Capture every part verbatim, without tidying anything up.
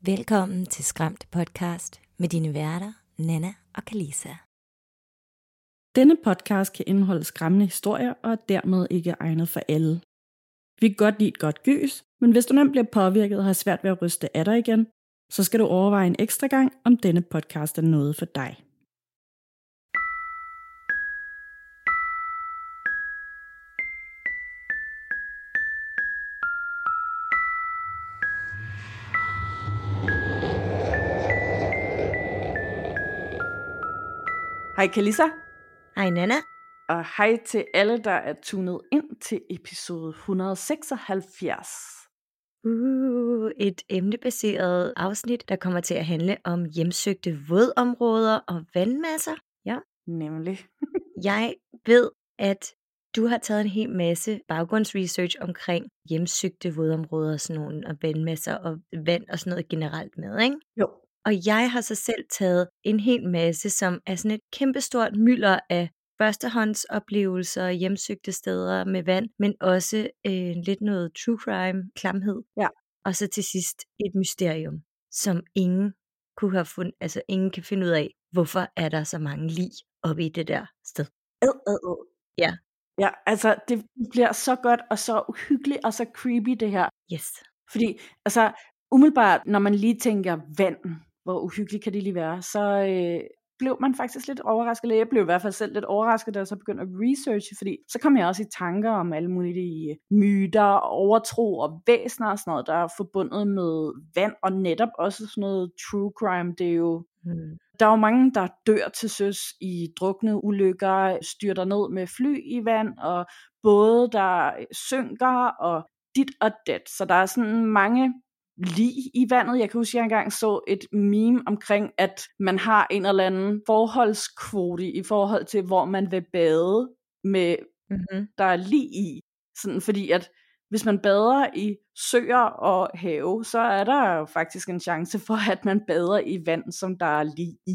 Velkommen til Skræmt Podcast med dine værter, Nana og Kalisa. Denne podcast kan indeholde skræmmende historier og er dermed ikke egnet for alle. Vi kan godt lide et godt gys, men hvis du nemt bliver påvirket og har svært ved at ryste af dig igen, så skal du overveje en ekstra gang, om denne podcast er noget for dig. Hej Kalisa. Hej Nana. Og hej til alle, der er tunet ind til episode et hundrede og seksoghalvfjerds. Uh, et emnebaseret afsnit, der kommer til at handle om hjemsøgte vådområder og vandmasser. Ja. Nemlig. Jeg ved, at du har taget en hel masse baggrundsresearch omkring hjemsøgte vådområder, sådan nogle, og vandmasser og vand og sådan noget generelt med, ikke? Jo. Og jeg har så selv taget en hel masse, som er sådan et kæmpestort mylder af førstehåndsoplevelser, hjemsøgte steder med vand, men også øh, lidt noget true crime, klamhed. Ja. Og så til sidst et mysterium, som ingen kunne have fundet, altså ingen kan finde ud af, hvorfor er der så mange lig oppe i det der sted. Ad, ad, ad. Ja. Ja, altså det bliver så godt og så uhyggeligt og så creepy det her. Yes. Fordi altså umiddelbart, når man lige tænker vand, hvor uhyggeligt kan det lige være, så øh, blev man faktisk lidt overrasket. Eller jeg blev i hvert fald selv lidt overrasket, da jeg så begyndte at researche, fordi så kom jeg også i tanker om alle mulige myter, overtro og væsener og sådan noget, der er forbundet med vand, og netop også sådan noget true crime. Det er jo, hmm. der er jo mange, der dør til søs i drukne ulykker, styrter ned med fly i vand, og både der synker, og dit og dat. Så der er sådan mange lig i vandet. Jeg kan huske, at jeg engang så et meme omkring, at man har en eller anden forholdskvote i forhold til, hvor man vil bade med, mm-hmm. der er lig i. Sådan, fordi at hvis man bader i søer og have, så er der jo faktisk en chance for, at man bader i vand, som der er lig i.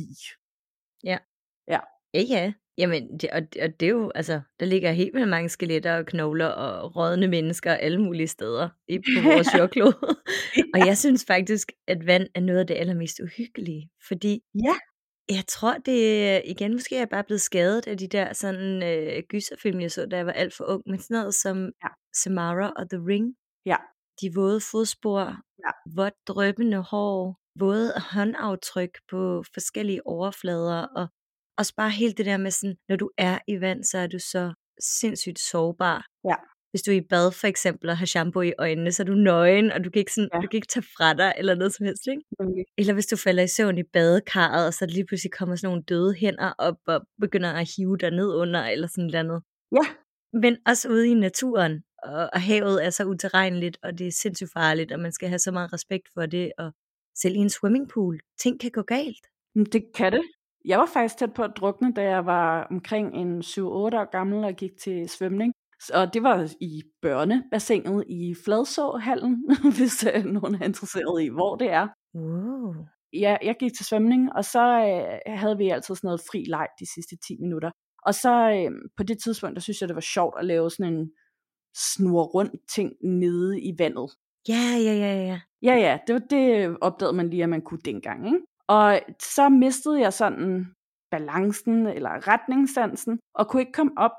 Ja. Ja. Ja, ja. Jamen, det, og, og det er jo, altså, der ligger helt vildt mange skeletter og knogler og rådne mennesker alle mulige steder i, på vores jordklode. Ja. Og jeg synes faktisk, at vand er noget af det allermest uhyggelige, fordi ja. jeg tror, det igen, måske er jeg bare blevet skadet af de der sådan øh, gyserfilm, jeg så, da jeg var alt for ung, men sådan noget som ja. Samara og The Ring. Ja. De våde fodspor, ja. Vådt dryppende hår, våde håndaftryk på forskellige overflader, og også bare helt det der med sådan, når du er i vand, så er du så sindssygt sårbar. Ja. Hvis du er i bad for eksempel og har shampoo i øjnene, så er du nøgen, og du kan ikke, sådan, ja. du kan ikke tage fra dig eller noget som helst, ikke? Okay. Eller hvis du falder i søvn i badekarret, og så lige pludselig kommer sådan nogle døde hænder op og begynder at hive dig ned under, eller sådan noget andet. Ja. Men også ude i naturen, og, og havet er så utilregneligt, og det er sindssygt farligt, og man skal have så meget respekt for det, og selv i en swimmingpool, ting kan gå galt. Det kan det. Jeg var faktisk tæt på at drukne, da jeg var omkring en syv otte år gammel og gik til svømning. Og det var i børnebassinet i Fladsåhallen, hvis øh, nogen er interesseret i, hvor det er. Wow. Ja, jeg gik til svømning, og så øh, havde vi altid sådan noget fri leg de sidste ti minutter. Og så øh, på det tidspunkt, der synes jeg, det var sjovt at lave sådan en snurre rundt ting nede i vandet. Ja, ja, ja, ja. Ja, ja, det, var, det opdagede man lige, at man kunne dengang, ikke? Og så mistede jeg sådan balancen eller retningssansen, og kunne ikke komme op.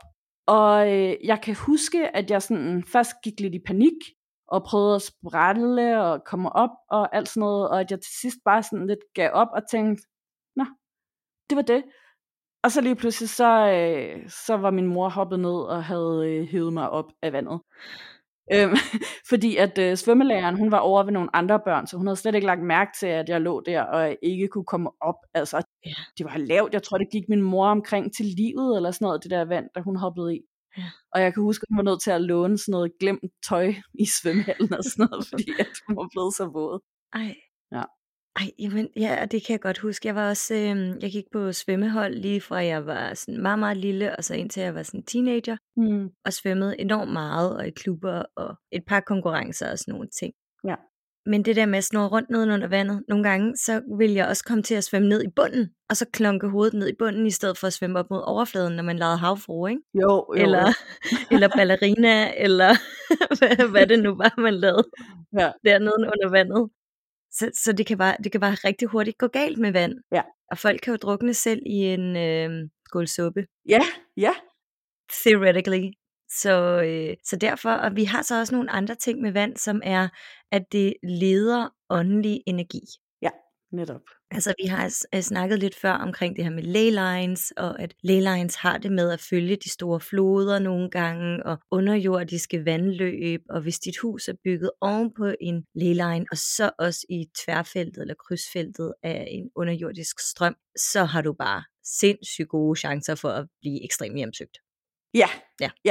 Og øh, jeg kan huske, at jeg sådan først gik lidt i panik, og prøvede at sprælle og komme op og alt sådan noget, og at jeg til sidst bare sådan lidt gav op og tænkte, nå, det var det. Og så lige pludselig, så, øh, så var min mor hoppet ned og havde øh, hævet mig op af vandet. Øhm, fordi at øh, svømmelæreren, hun var over ved nogle andre børn, så hun havde slet ikke lagt mærke til, at jeg lå der, og ikke kunne komme op. Altså, ja. Det var lavt. Jeg tror, det gik min mor omkring til livet, eller sådan noget, det der vand, da hun hoppede i. Ja. Og jeg kan huske, at hun var nødt til at låne sådan noget glemt tøj i svømmehallen og sådan noget, fordi at hun var blevet så våd. Ej. Ja. Ej, jamen, ja, det kan jeg godt huske. Jeg var også, øh, jeg gik på svømmehold lige fra jeg var sådan meget, meget lille, og så indtil jeg var sådan teenager, mm. og svømmede enormt meget, og i klubber, og et par konkurrencer og sådan nogle ting. Ja. Men det der med at snurre rundt ned under vandet, nogle gange, så vil jeg også komme til at svømme ned i bunden, og så klonke hovedet ned i bunden, i stedet for at svømme op mod overfladen, når man lavede havfru, ikke? Jo, jo. Eller, eller ballerina, eller hvad, hvad det nu var, man lavede ja. dernede under vandet. Så, så det, kan bare, det kan bare rigtig hurtigt gå galt med vand. Ja. Og folk kan jo drukne selv i en øh, skål suppe. Ja, ja. Theoretically. Så, øh, så derfor, og vi har så også nogle andre ting med vand, som er, at det leder åndelig energi. Ja, netop. Altså vi har s- snakket lidt før omkring det her med ley lines, og at ley lines har det med at følge de store floder nogle gange, og underjordiske vandløb, og hvis dit hus er bygget oven på en ley line, og så også i tværfeltet eller krydsfeltet af en underjordisk strøm, så har du bare sindssygt gode chancer for at blive ekstremt hjemsøgt. Ja, Ja. ja.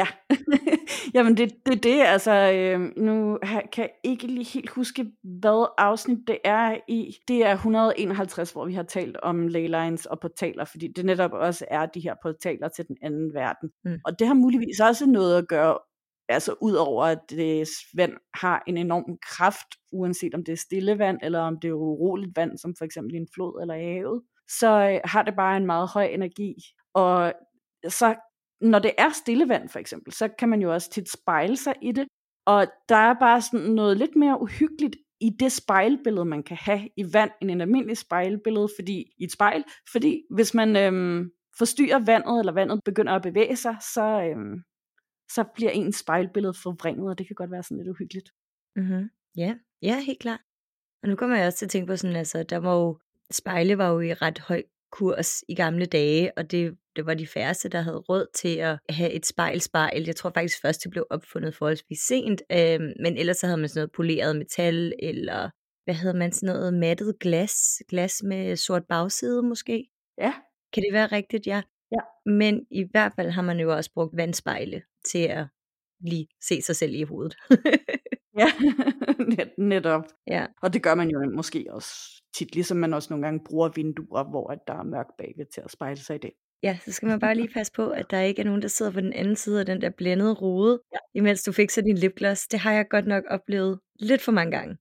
Jamen det det er det, altså øh, nu ha- kan jeg ikke lige helt huske, hvad afsnit det er i. Det er et hundrede og enoghalvtreds, hvor vi har talt om ley lines og portaler, fordi det netop også er de her portaler til den anden verden. Mm. Og det har muligvis også noget at gøre, altså ud over at det vand har en enorm kraft, uanset om det er stille vand, eller om det er uroligt vand, som for eksempel i en flod eller i havet, så øh, har det bare en meget høj energi. Og så når det er stille vand for eksempel, så kan man jo også tit spejle sig i det, og der er bare sådan noget lidt mere uhyggeligt i det spejlbillede, man kan have i vand, end en almindelig spejlbillede, fordi i et spejl, fordi hvis man øhm, forstyrrer vandet, eller vandet begynder at bevæge sig, så, øhm, så bliver ens spejlbillede forvrænget, og det kan godt være sådan lidt uhyggeligt. Mm-hmm. Ja, ja, helt klart. Og nu kommer jeg også til at tænke på sådan, altså, der var jo, spejle var jo i ret høj kurs i gamle dage, og det, det var de færreste, der havde råd til at have et spejlspejl. Jeg tror faktisk først, det blev opfundet forholdsvis sent, øh, men ellers så havde man sådan noget poleret metal, eller hvad havde man, sådan noget mattet glas, glas med sort bagside måske. Ja. Kan det være rigtigt? Ja. Ja. Men i hvert fald har man jo også brugt vandspejle til at lige se sig selv i hovedet. Ja, Net, netop. Ja. Og det gør man jo måske også tit, ligesom man også nogle gange bruger vinduer, hvor at der er mørkt bagved til at spejle sig i det. Ja, så skal man bare lige passe på, at der ikke er nogen, der sidder på den anden side af den der blændede rude, Ja. imens du fikser din lipgloss. Det har jeg godt nok oplevet lidt for mange gange.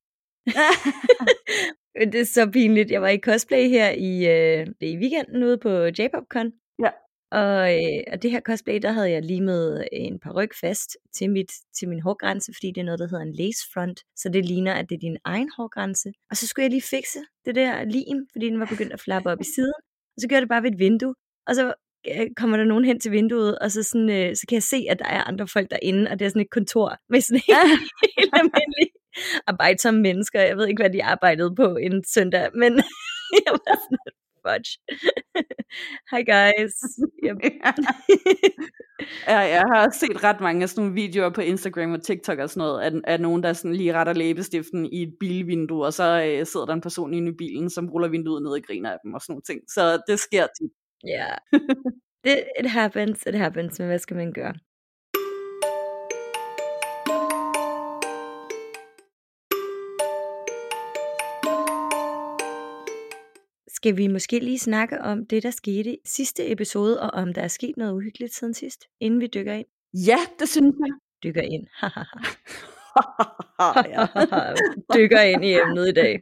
Det er så pinligt. Jeg var i cosplay her i, øh, i weekenden ude på J-Pop-Con. Ja. Og, øh, og det her cosplay, der havde jeg limet en paryk fast til, mit, til min hårgrænse, fordi det er noget, der hedder en lace front. Så det ligner, at det er din egen hårgrænse. Og så skulle jeg lige fikse det der lim, fordi den var begyndt at flappe op i siden. Og så gjorde jeg det bare ved et vindue. Og så øh, kommer der nogen hen til vinduet, og så, sådan, øh, så kan jeg se, at der er andre folk derinde, og det er sådan et kontor med sådan helt, helt almindelige arbejdsomme mennesker. Jeg ved ikke, hvad de arbejdede på en søndag, men jeg var sådan et fudge. Hi guys. Yep. Ja, jeg har set ret mange af sådan nogle videoer på Instagram og TikTok og sådan noget, af, af nogen, der sådan lige retter læbestiften i et bilvindue, og så øh, sidder der en person inde i bilen, som ruller vinduet ned og griner af dem og sådan nogle ting. Så det sker tit. Ja, yeah. It happens, it happens, men hvad skal man gøre? Skal vi måske lige snakke om det, der skete i sidste episode, og om der er sket noget uhyggeligt siden sidst, inden vi dykker ind? Ja, det synes jeg. Dykker ind. Dykker ind i emnet i dag.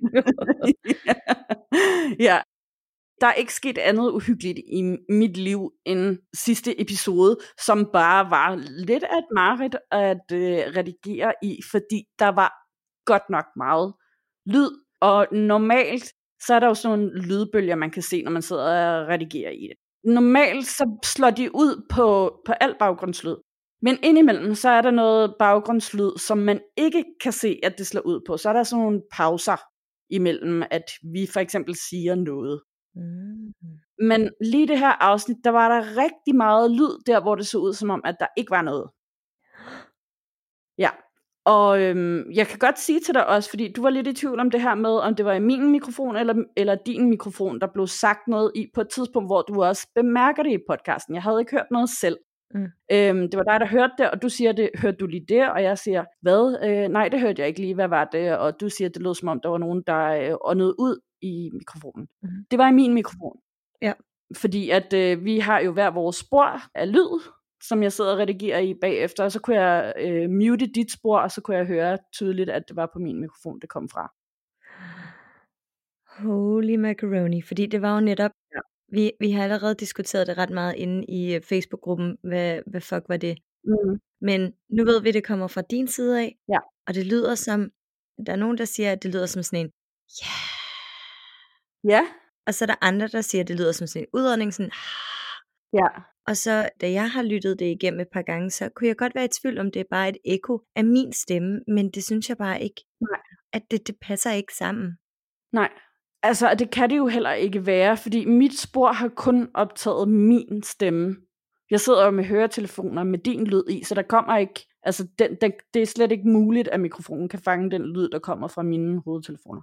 Ja. Der er ikke sket andet uhyggeligt i mit liv end sidste episode, som bare var lidt af et mareridt at øh, redigere i, fordi der var godt nok meget lyd, og normalt så er der jo sådan nogle lydbølger, man kan se, når man sidder og redigerer i det. Normalt så slår de ud på, på al baggrundslyd, men indimellem så er der noget baggrundslyd, som man ikke kan se, at det slår ud på. Så er der sådan nogle pauser imellem, at vi for eksempel siger noget. Mm. Men lige det her afsnit, der var der rigtig meget lyd der, hvor det så ud som om, at der ikke var noget. Ja, og øhm, jeg kan godt sige til dig også, fordi du var lidt i tvivl om det her med, om det var i min mikrofon eller, eller din mikrofon, der blev sagt noget i på et tidspunkt, hvor du også bemærker det i podcasten. Jeg havde ikke hørt noget selv. Mm. Øhm, det var dig, der hørte det, og du siger, det hørte du lige det, og jeg siger, hvad? Øh, nej, det hørte jeg ikke lige, hvad var det? Og du siger, det lød som om, der var nogen, der øh, åndede ud i mikrofonen. Mm. Det var i min mikrofon. Ja. Fordi at øh, vi har jo hver vores spor af lyd, som jeg sidder og redigerer i bagefter, og så kunne jeg øh, mute dit spor, og så kunne jeg høre tydeligt, at det var på min mikrofon, det kom fra. Holy macaroni, fordi det var jo netop, ja. vi, vi har allerede diskuteret det ret meget inde i Facebook-gruppen, hvad, hvad fuck var det? Mm. Men nu ved vi, det kommer fra din side af, ja. og det lyder som, der er nogen, der siger, at det lyder som sådan en Ja. Ja. Og så er der andre, der siger, at det lyder som sådan en udånding, sådan, ja. Og så, da jeg har lyttet det igennem et par gange, så kunne jeg godt være i tvivl, om det er bare et ekko af min stemme, men det synes jeg bare ikke, Nej. at det, det passer ikke sammen. Nej, altså det kan det jo heller ikke være, fordi mit spor har kun optaget min stemme. Jeg sidder jo med høretelefoner med din lyd i, så der kommer ikke, altså den, den, det er slet ikke muligt, at mikrofonen kan fange den lyd, der kommer fra mine hovedtelefoner.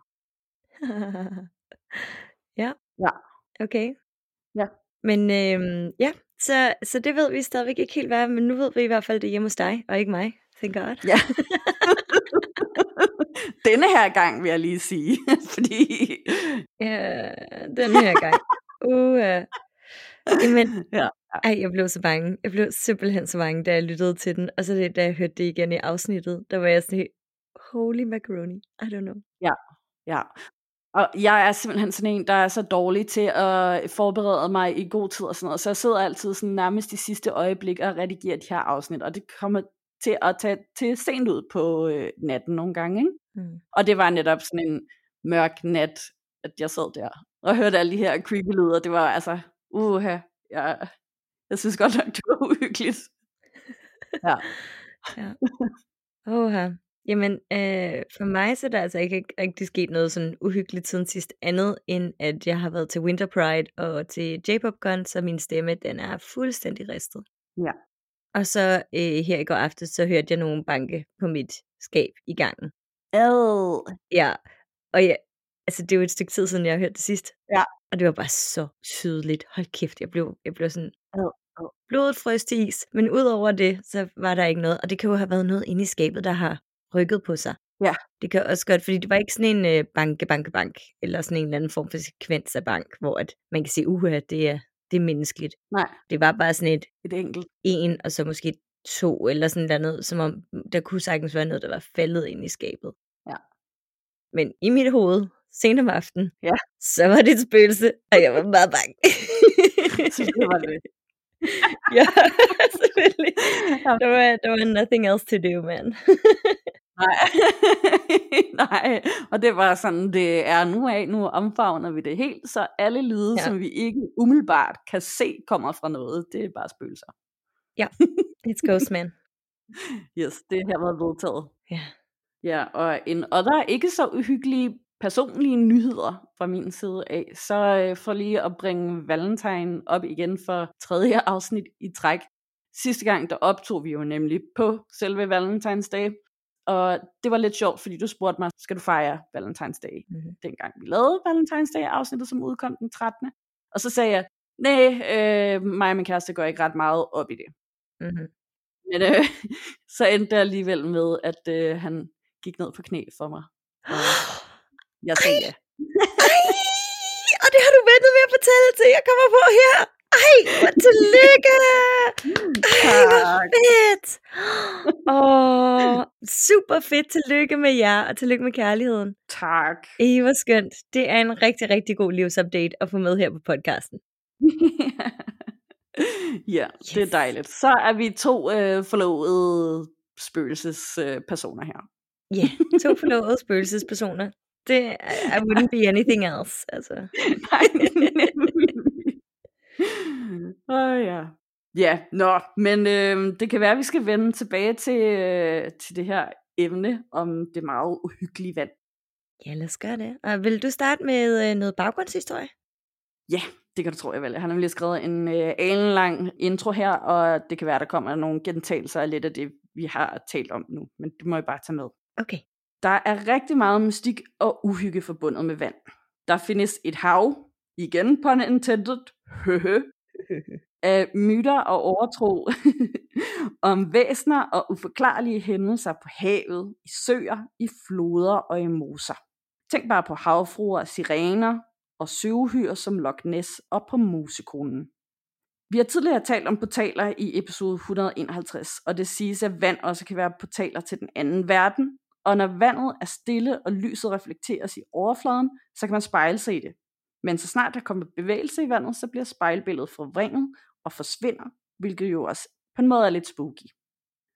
ja. Ja. Okay. Ja. Men øhm, ja, så, så det ved vi stadigvæk ikke helt hvad, men nu ved vi i hvert fald, det er hjemme hos dig, og ikke mig. Thank God. Ja. Denne her gang vil jeg lige sige, fordi... Ja, denne her gang. Uh, Jamen, ja. ej, jeg blev så bange. Jeg blev simpelthen så bange, da jeg lyttede til den. Og så det, da jeg hørte det igen i afsnittet, der var jeg sådan helt, holy macaroni, I don't know. Ja, ja. Og jeg er simpelthen sådan en, der er så dårlig til at forberede mig i god tid og sådan noget. Så jeg sidder altid sådan nærmest i sidste øjeblik og redigerer de her afsnit. Og det kommer til at tage til sent ud på øh, natten nogle gange, ikke? Mm. Og det var netop sådan en mørk nat, at jeg sad der og hørte alle de her creepy lyder. Det var altså, uha, jeg, jeg synes godt nok, det var uhyggeligt. Ja. ja. Oha. Jamen, øh, for mig så er der altså ikke rigtig sket noget sådan uhyggeligt siden sidst andet, end at jeg har været til Winter Pride og til J-Pop-Con, så min stemme, den er fuldstændig ristet. Ja. Og så øh, her i går aftes, så hørte jeg nogen banke på mit skab i gangen. Ad. Ja, og ja, altså det er jo et stykke tid siden, jeg har hørt det sidst. Ja. Og det var bare så tydeligt. Hold kæft, jeg blev, jeg blev sådan... Ad. Ad. Blodet frøs til is. Men udover det, så var der ikke noget. Og det kan jo have været noget inde i skabet, der har rykket på sig. Ja. Det kan også godt, fordi det var ikke sådan en øh, banke, banke, bank, eller sådan en eller anden form for sekvens af bank, hvor at man kan sige, uha, det er, det er menneskeligt. Nej. Det var bare sådan et, et enkelt. En, og så måske to, eller sådan noget, som om der kunne sagtens være noget, der var faldet ind i skabet. Ja. Men i mit hoved, sent om aftenen, ja. så var det et spøgelse, og jeg var meget bange. Så det var det. ja, selvfølgelig. Der var, der var nothing else to do, man. Nej. Nej, og det var sådan, det er nu af, nu omfavner vi det helt, så alle lyde, ja. som vi ikke umiddelbart kan se, kommer fra noget, det er bare spøgelser. Ja, it's ghost, man. Yes, det her var vedtaget. Ja. Ja, og en other ikke så uhyggelige personlige nyheder fra min side af, så øh, for lige at bringe Valentine op igen for tredje afsnit i træk. Sidste gang, der optog vi jo nemlig på selve Valentine's Day, og det var lidt sjovt, fordi du spurgte mig, skal du fejre Valentine's Day? Mm-hmm. Dengang vi lavede Valentine's Day afsnittet, som udkom den trettende Og så sagde jeg, nej, øh, mig og min kæreste går ikke ret meget op i det. Mm-hmm. Men øh, så endte det alligevel med, at øh, han gik ned på knæ for mig. Og jeg sagde ja. Ej, og det har du ventet med at fortælle til, jeg kommer på her. Ej, hvor tillykke. Ej, hvor fedt. Åh, super fedt. Tillykke med jer, og tillykke med kærligheden. Tak. Ej, hvor skønt. Det er en rigtig, rigtig god livsupdate at få med her på podcasten. Ja, yes. Det er dejligt. Så er vi to øh, forlovede spøgelsespersoner øh, her. Ja, yeah, to forlovede spøgelsespersoner. Det, I wouldn't be anything else, altså. Nej, Åh oh, ja. Ja, nå, men øh, det kan være, at vi skal vende tilbage til, øh, til det her emne om det meget uhyggelige vand. Ja, lad os gøre det. Og vil du starte med øh, noget baggrundshistorie? Ja, det kan du tro, jeg vil. Jeg har nemlig skrevet en øh, alenlang intro her, og det kan være, der kommer nogle gentagelser af lidt af det, vi har talt om nu. Men det må jeg bare tage med. Okay. Der er rigtig meget mystik og uhygge forbundet med vand. Der findes et hav, igen pun intended, af myter og overtro om væsener og uforklarlige hændelser på havet, i søer, i floder og i moser. Tænk bare på havfruer, sirener og søvhyr som Loch Ness og på musekonen. Vi har tidligere talt om portaler i episode et hundrede og enoghalvtreds, og det siges, at vand også kan være portaler til den anden verden, og når vandet er stille og lyset reflekteres i overfladen, så kan man spejle sig i det. Men så snart der kommer bevægelse i vandet, så bliver spejlbilledet forvrænget og forsvinder, hvilket jo også på en måde er lidt spooky.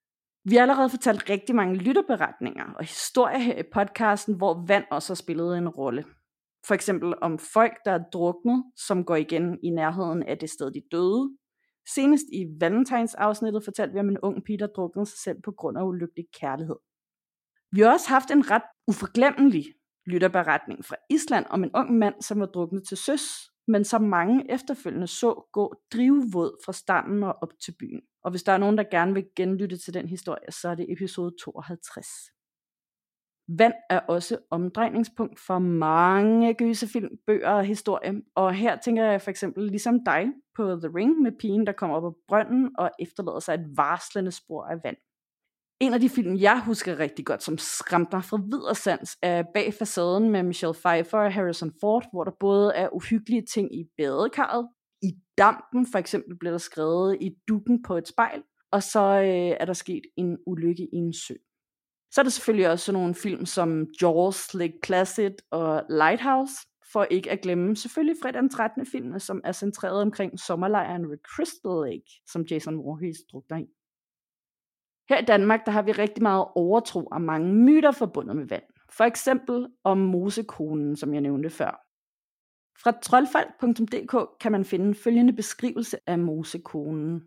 Vi har allerede fortalt rigtig mange lytterberetninger og historier her i podcasten, hvor vand også har spillet en rolle. For eksempel om folk, der er druknet, som går igen i nærheden af det sted, de døde. Senest i Valentines-afsnittet fortalte vi om en ung pige, der druknede sig selv på grund af ulykkelig kærlighed. Vi har også haft en ret uforglemmelig lytterberetning fra Island om en ung mand, som var druknet til søs, men som mange efterfølgende så gå drivvåd fra stranden og op til byen. Og hvis der er nogen, der gerne vil genlytte til den historie, så er det episode tooghalvtreds. Vand er også omdrejningspunkt for mange gyserfilm, bøger og historier, og her tænker jeg for eksempel ligesom dig på The Ring med pigen, der kommer op af brønden og efterlader sig et varslende spor af vand. En af de film, jeg husker rigtig godt, som skræmte mig fra vid og sans, er Bag facaden med Michelle Pfeiffer og Harrison Ford, hvor der både er uhyggelige ting i badekarret, i dampen for eksempel bliver der skrevet i dukken på et spejl, og så øh, er der sket en ulykke i en sø. Så er der selvfølgelig også sådan nogle film som Jaws, Lake Placid og Lighthouse, for ikke at glemme selvfølgelig fredag den trettende film, som er centreret omkring sommerlejren ved Crystal Lake, som Jason Voorhees drukner i. Her i Danmark, der har vi rigtig meget overtro og mange myter forbundet med vand. For eksempel om mosekonen, som jeg nævnte før. Fra troldfald punktum d k kan man finde følgende beskrivelse af mosekonen.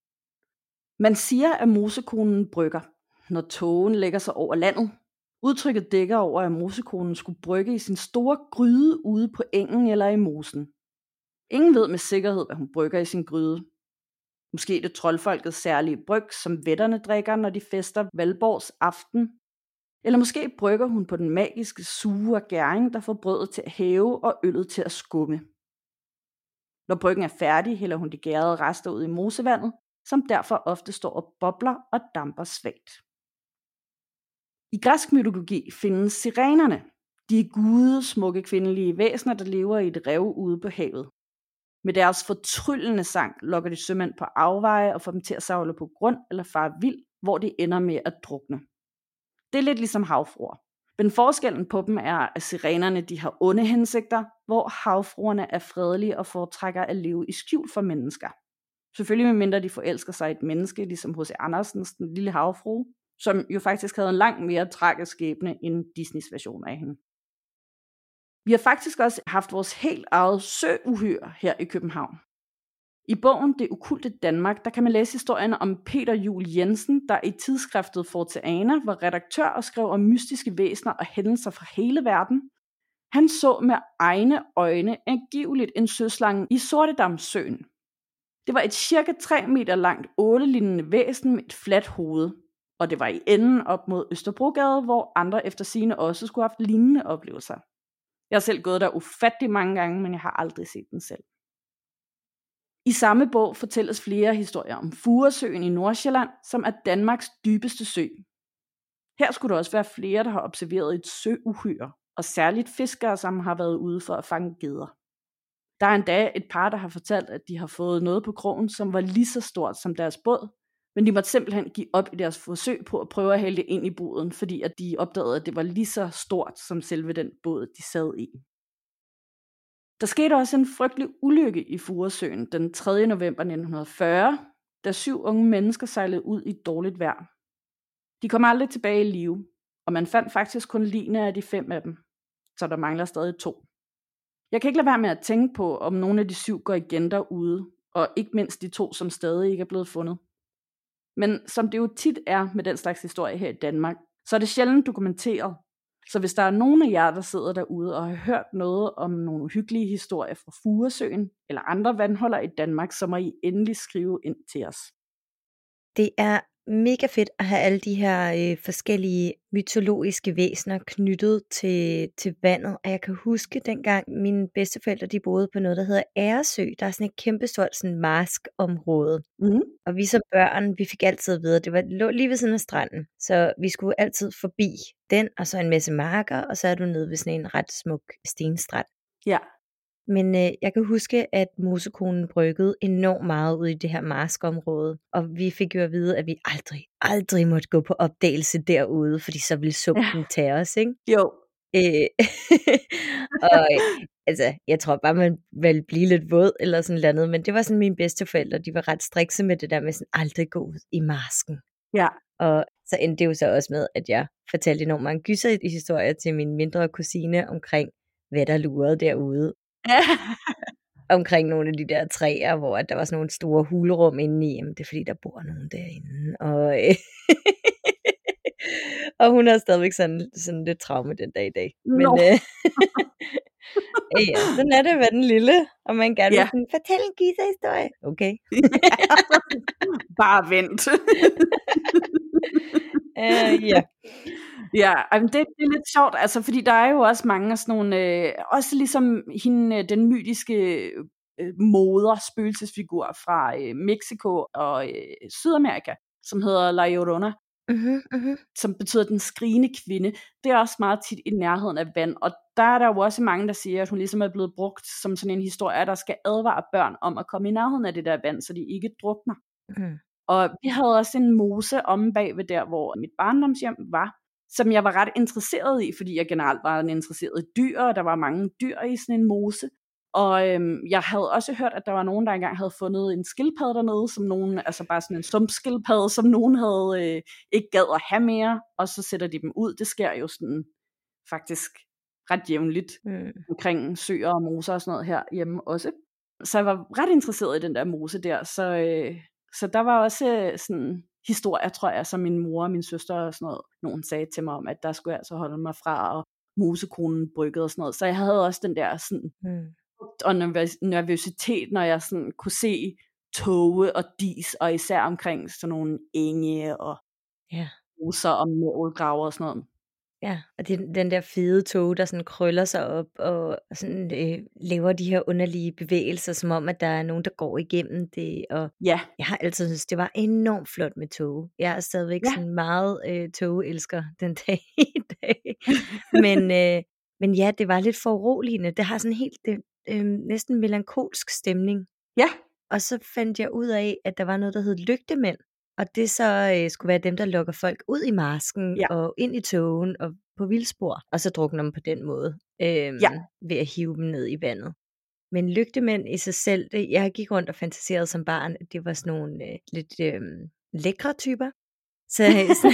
Man siger, at mosekonen brygger, når tågen lægger sig over landet. Udtrykket dækker over, at mosekonen skulle brygge i sin store gryde ude på engen eller i mosen. Ingen ved med sikkerhed, hvad hun brygger i sin gryde. Måske er det troldfolkets særlige bryg, som vætterne drikker, når de fester Valborgs aften. Eller måske brygger hun på den magiske suge og gæring, der får brødet til at hæve og øllet til at skumme. Når bryggen er færdig, hælder hun de gærede rester ud i mosevandet, som derfor ofte står og bobler og damper svagt. I græsk mytologi findes sirenerne. De er gude, smukke kvindelige væsener, der lever i et rev ude på havet. Med deres fortryllende sang lokker de sømænd på afveje og får dem til at savle på grund eller fare vild, hvor de ender med at drukne. Det er lidt ligesom havfruer. Men forskellen på dem er, at sirenerne de har onde hensigter, hvor havfruerne er fredelige og foretrækker at leve i skjul for mennesker. Selvfølgelig medmindre de forelsker sig i et menneske, ligesom H C Andersens Den Lille Havfrue, som jo faktisk havde en langt mere tragisk skæbne end Disneys version af hende. Vi har faktisk også haft vores helt eget søuhyre her i København. I bogen Det Okkulte Danmark, der kan man læse historien om Peter Juel Jensen, der i tidsskriftet Forteana var redaktør og skrev om mystiske væsener og hændelser fra hele verden. Han så med egne øjne angiveligt en søslange i Sortedamssøen. Det var et cirka tre meter langt ottelignende væsen med et fladt hoved, og det var i enden op mod Østerbrogade, hvor andre efter sigende også skulle have haft lignende oplevelser. Jeg har selv gået der ufattelig mange gange, men jeg har aldrig set den selv. I samme bog fortælles flere historier om Furesøen i Nordsjælland, som er Danmarks dybeste sø. Her skulle der også være flere, der har observeret et søuhyre, og særligt fiskere, som har været ude for at fange gedder. Der er endda et par, der har fortalt, at de har fået noget på krogen, som var lige så stort som deres båd, men de måtte simpelthen give op i deres forsøg på at prøve at hælde det ind i båden, fordi at de opdagede, at det var lige så stort som selve den båd, de sad i. Der skete også en frygtelig ulykke i Furesøen den tredje november nitten fyrre, da syv unge mennesker sejlede ud i dårligt vejr. De kom aldrig tilbage i live, og man fandt faktisk kun ligene af de fem af dem, så der mangler stadig to. Jeg kan ikke lade være med at tænke på, om nogle af de syv går igen derude, og ikke mindst de to, som stadig ikke er blevet fundet. Men som det jo tit er med den slags historie her i Danmark, så er det sjældent dokumenteret. Så hvis der er nogen af jer, der sidder derude og har hørt noget om nogle uhyggelige historier fra Furesøen eller andre vandhuller i Danmark, så må I endelig skrive ind til os. Det er mega fedt at have alle de her øh, forskellige mytologiske væsener knyttet til, til vandet. Og jeg kan huske dengang mine bedsteforældre de boede på noget, der hedder Æresø. Der er sådan et kæmpestort sådan marskområde. Mm. Og vi som børn, vi fik altid at vide, at det var, lå lige ved siden af stranden. Så vi skulle altid forbi den, og så en masse marker, og så er du nede ved sådan en ret smuk stenstrand. Ja. Men øh, jeg kan huske, at mosekonen bryggede enormt meget ud i det her marskområde. Og vi fik jo at vide, at vi aldrig, aldrig måtte gå på opdagelse derude, fordi så ville sumpen tage os, ikke? Jo. Øh, og altså, jeg tror bare, man ville blive lidt våd eller sådan noget, men det var sådan mine bedsteforældre, de var ret strikse med det der med sådan aldrig gå ud i marsken. Ja. Og så endte det jo så også med, at jeg fortalte enormt mange gyserhistorier til min mindre kusine omkring, hvad der lurede derude. Ja. Omkring nogle af de der træer, hvor der var sådan nogle store hulrum inde i. Jamen, det er fordi, der bor nogen derinde. Og, øh, og hun har stadigvæk sådan, sådan lidt traume den dag i dag. Men Nå. øh, ja, sådan er det at være den lille, og man gerne Ja. vil sådan, fortælle en gyserhistorie. Okay. Bare vent. øh, ja. Ja, det, det er lidt sjovt, altså, fordi der er jo også mange af sådan nogle, øh, også ligesom hende, den mytiske øh, moder, spøgelsesfigur fra øh, Mexico og øh, Sydamerika, som hedder La Llorona, uh-huh, uh-huh. som betyder den skrigende kvinde. Det er også meget tit i nærheden af vand, og der er der jo også mange, der siger, at hun ligesom er blevet brugt som sådan en historie, der skal advare børn om at komme i nærheden af det der vand, så de ikke drukner. Uh-huh. Og vi havde også en mose omme bagved der, hvor mit barndomshjem var, som jeg var ret interesseret i, fordi jeg generelt var en interesseret i dyr, og der var mange dyr i sådan en mose. Og øhm, jeg havde også hørt, at der var nogen, der engang havde fundet en skildpadde dernede, som nogen, altså bare sådan en sumpskildpadde, som nogen havde øh, ikke gad at have mere, og så sætter de dem ud. Det sker jo sådan faktisk ret jævnligt mm. omkring søer og moser og sådan noget her hjemme også. Så jeg var ret interesseret i den der mose der, så, øh, så der var også sådan historier, tror jeg, som min mor og min søster og sådan noget, nogen sagde til mig om, at der skulle jeg altså holde mig fra, og mosekonen bryggede og sådan noget. Så jeg havde også den der sådan, mm. og nervøsitet, når jeg sådan kunne se tåge og dis, og især omkring sådan nogle enge og ja. moser og målgraver og sådan noget. Ja, og det er den der fede tåge, der sådan krøller sig op og sådan øh, laver de her underlige bevægelser, som om, at der er nogen, der går igennem det. Og ja. Jeg har altid syntes, det var enormt flot med tåge. Jeg er stadigvæk ja. sådan meget øh, tågeelsker den dag i dag. men, øh, men ja, det var lidt foruroligende. Det har sådan helt det, øh, næsten melankolsk stemning. Ja. Og så fandt jeg ud af, at der var noget, der hed lygtemænd. Og det så øh, skulle være dem, der lokker folk ud i masken ja. og ind i togen og på vildspor, og så drukner dem på den måde, øh, ja. ved at hive dem ned i vandet. Men lygtemænd i sig selv, det, jeg gik rundt og fantaserede som barn, at det var sådan nogle øh, lidt øh, lækre typer. Så, så,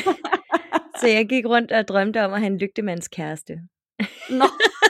så jeg gik rundt og drømte om at have en lygtemandskæreste. Nå.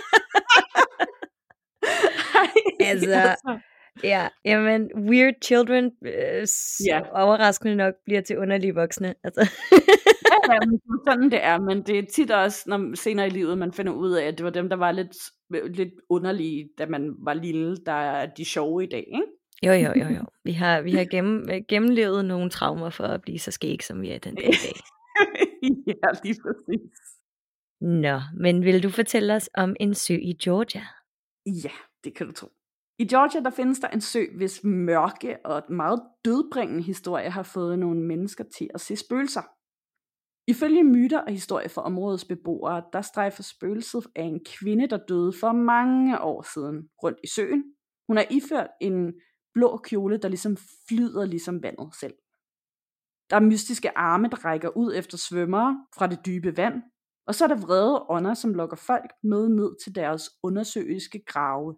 altså... Ja, jamen, weird children, øh, yeah. overraskende nok, bliver til underlige voksne. Altså. ja, ja, sådan det er, men det er tit også, når senere i livet, man finder ud af, at det var dem, der var lidt, lidt underlige, da man var lille, der er de sjove i dag, ikke? Jo, jo, jo, jo. Vi har, vi har gennem, gennemlevet nogle traumer for at blive så skæg, som vi er den dag i dag. ja, lige præcis. Nå, men vil du fortælle os om en sø i Georgia? Ja, det kan du tro. I Georgia, der findes der en sø, hvis mørke og meget dødbringende historie har fået nogle mennesker til at se spøgelser. Ifølge myter og historier fra områdets beboere, der strejfer spøgelset af en kvinde, der døde for mange år siden rundt i søen. Hun har iført en blå kjole, der ligesom flyder ligesom vandet selv. Der er mystiske arme, der rækker ud efter svømmere fra det dybe vand, og så er der vrede ånder, som lokker folk med ned til deres undersøiske grave.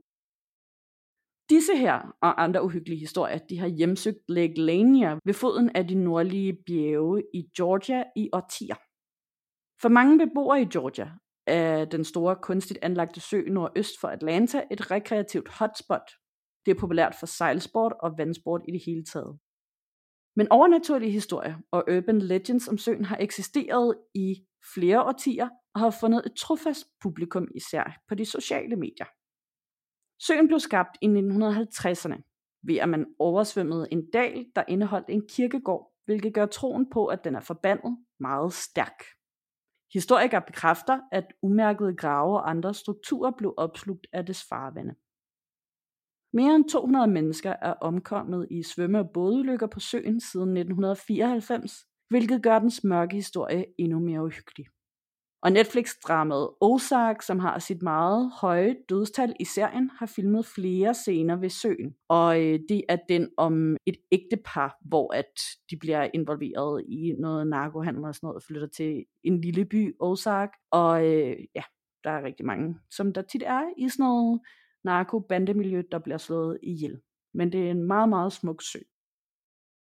Disse her og andre uhyggelige historier, de har hjemsøgt Lake Lanier ved foden af de nordlige bjerge i Georgia i årtier. For mange beboere i Georgia er den store kunstigt anlagte sø nordøst for Atlanta et rekreativt hotspot. Det er populært for sejlsport og vandsport i det hele taget. Men overnaturlige historier og urban legends om søen har eksisteret i flere årtier og har fundet et trofast publikum især på de sociale medier. Søen blev skabt i nitten halvtredserne, ved at man oversvømmede en dal, der indeholdt en kirkegård, hvilket gør troen på, at den er forbandet, meget stærk. Historikere bekræfter, at umærkede grave og andre strukturer blev opslugt af dets farvande. Mere end to hundrede mennesker er omkommet i svømme- og bådulykker på søen siden nitten fireoghalvfems, hvilket gør dens mørke historie endnu mere uhyggelig. Og Netflix-dramaet Ozark, som har sit meget høje dødstal i serien, har filmet flere scener ved søen. Og øh, det er den om et ægtepar, hvor at de bliver involveret i noget narkohandel og sådan noget, og flytter til en lille by, Ozark. Og øh, ja, der er rigtig mange, som der tit er i sådan noget narko-bandemiljø, der bliver slået ihjel. Men det er en meget, meget smuk sø.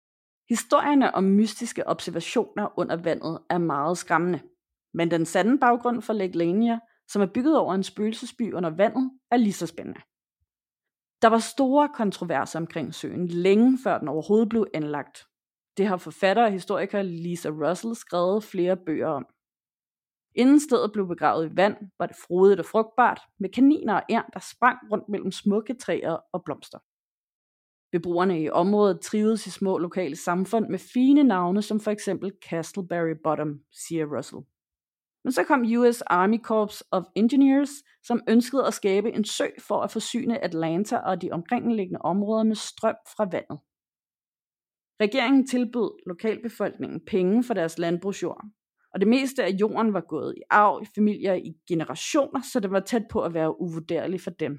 Historierne om mystiske observationer under vandet er meget skræmmende, men den sande baggrund for Lake Lania, som er bygget over en spøgelsesby under vandet, er lige så spændende. Der var store kontroverser omkring søen længe før den overhovedet blev anlagt. Det har forfatter og historiker Lisa Russell skrevet flere bøger om. Inden stedet blev begravet i vand, var det frodigt og frugtbart, med kaniner og ern, der sprang rundt mellem smukke træer og blomster. Beboerne i området trivedes i små lokale samfund med fine navne, som for eksempel Castleberry Bottom, siger Russell. Men så kom U S Army Corps of Engineers, som ønskede at skabe en sø for at forsyne Atlanta og de omkringliggende områder med strøm fra vandet. Regeringen tilbød lokalbefolkningen penge for deres landbrugsjord, og det meste af jorden var gået i arv i familier i generationer, så det var tæt på at være uvurderligt for dem.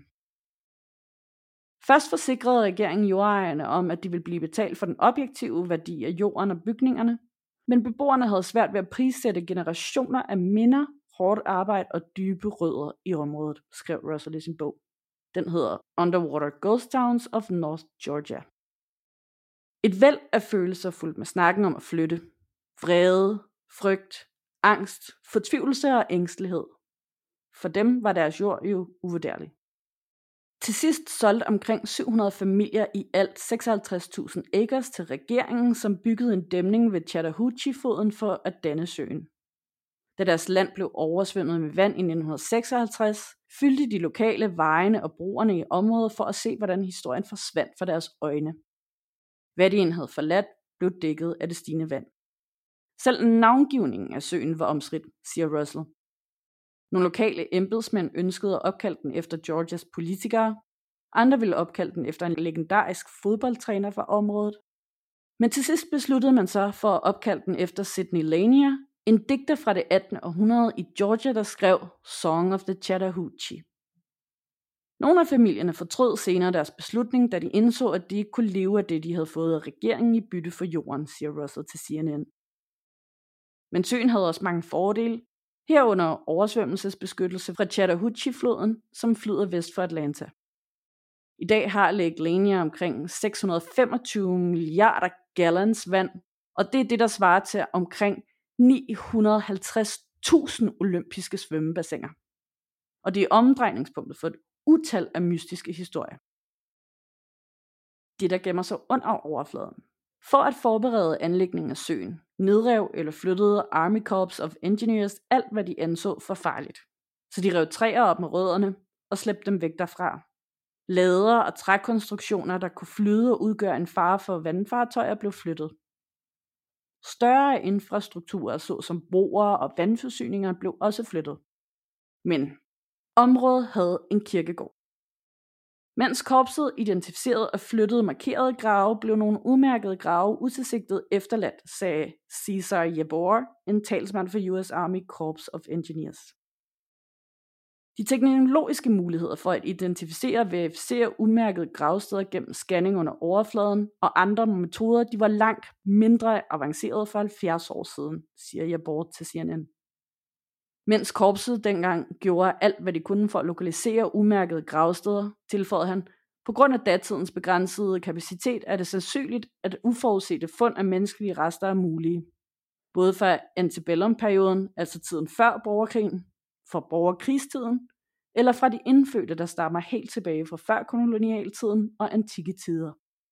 Først forsikrede regeringen jordejerne om, at de ville blive betalt for den objektive værdi af jorden og bygningerne, men beboerne havde svært ved at prissætte generationer af minder, hårdt arbejde og dybe rødder i området, skrev Russell i sin bog. Den hedder Underwater Ghost Towns of North Georgia. Et væld af følelser fulgte med snakken om at flytte. Vrede, frygt, angst, fortvivlelse og ængstelighed. For dem var deres jord jo uvurderlig. Til sidst solgte omkring syv hundrede familier i alt seksoghalvtreds tusind acres til regeringen, som byggede en dæmning ved Chattahoochee-floden for at danne søen. Da deres land blev oversvømmet med vand i nitten seksoghalvtreds, fyldte de lokale vejene og broerne i området for at se, hvordan historien forsvandt for deres øjne. Hvad de end havde forladt, blev dækket af det stigende vand. Selv navngivningen af søen var omstridt, siger Russell. Nogle lokale embedsmænd ønskede at opkalde den efter Georgias politikere, andre ville opkalde den efter en legendarisk fodboldtræner fra området. Men til sidst besluttede man så for at opkalde den efter Sidney Lanier, en digter fra det attende århundrede i Georgia, der skrev Song of the Chattahoochee. Nogle af familierne fortrød senere deres beslutning, da de indså, at de ikke kunne leve af det, de havde fået af regeringen i bytte for jorden, siger Russell til C N N. Men søen havde også mange fordele, herunder oversvømmelsesbeskyttelse fra Chattahoochee-floden, som flyder vest for Atlanta. I dag har Lake Lania omkring seks hundrede femogtyve milliarder gallons vand, og det er det, der svarer til omkring ni hundrede og halvtreds tusind olympiske svømmebassiner. Og det er omdrejningspunktet for et utal af mystiske historier. Det, der gemmer sig under overfladen. For at forberede anlægningen af søen, nedrev eller flyttede Army Corps of Engineers alt, hvad de anså for farligt. Så de rev træer op med rødderne og slæbte dem væk derfra. Lader og trækonstruktioner, der kunne flyde og udgøre en fare for vandfartøjer, blev flyttet. Større infrastrukturer, såsom broer og vandforsyninger, blev også flyttet. Men området havde en kirkegård. Mens korpset identificerede og flyttede markerede grave, blev nogle udmærkede grave utilsigtet efterladt, sagde Cesar Yabor, en talsmand for U S Army Corps of Engineers. De teknologiske muligheder for at identificere og verificere umærkede gravsteder gennem scanning under overfladen og andre metoder, de var langt mindre avancerede for halvfjerds år siden, siger Yabor til C N N. Mens korpset dengang gjorde alt, hvad de kunne for at lokalisere umærkede gravsteder, tilføjede han, på grund af datidens begrænsede kapacitet er det sandsynligt, at uforudsete fund af menneskelige rester er mulige. Både fra antebellum-perioden, altså tiden før borgerkrigen, fra borgerkrigstiden, eller fra de indfødte, der stammer helt tilbage fra før kolonialtiden og antikke tider.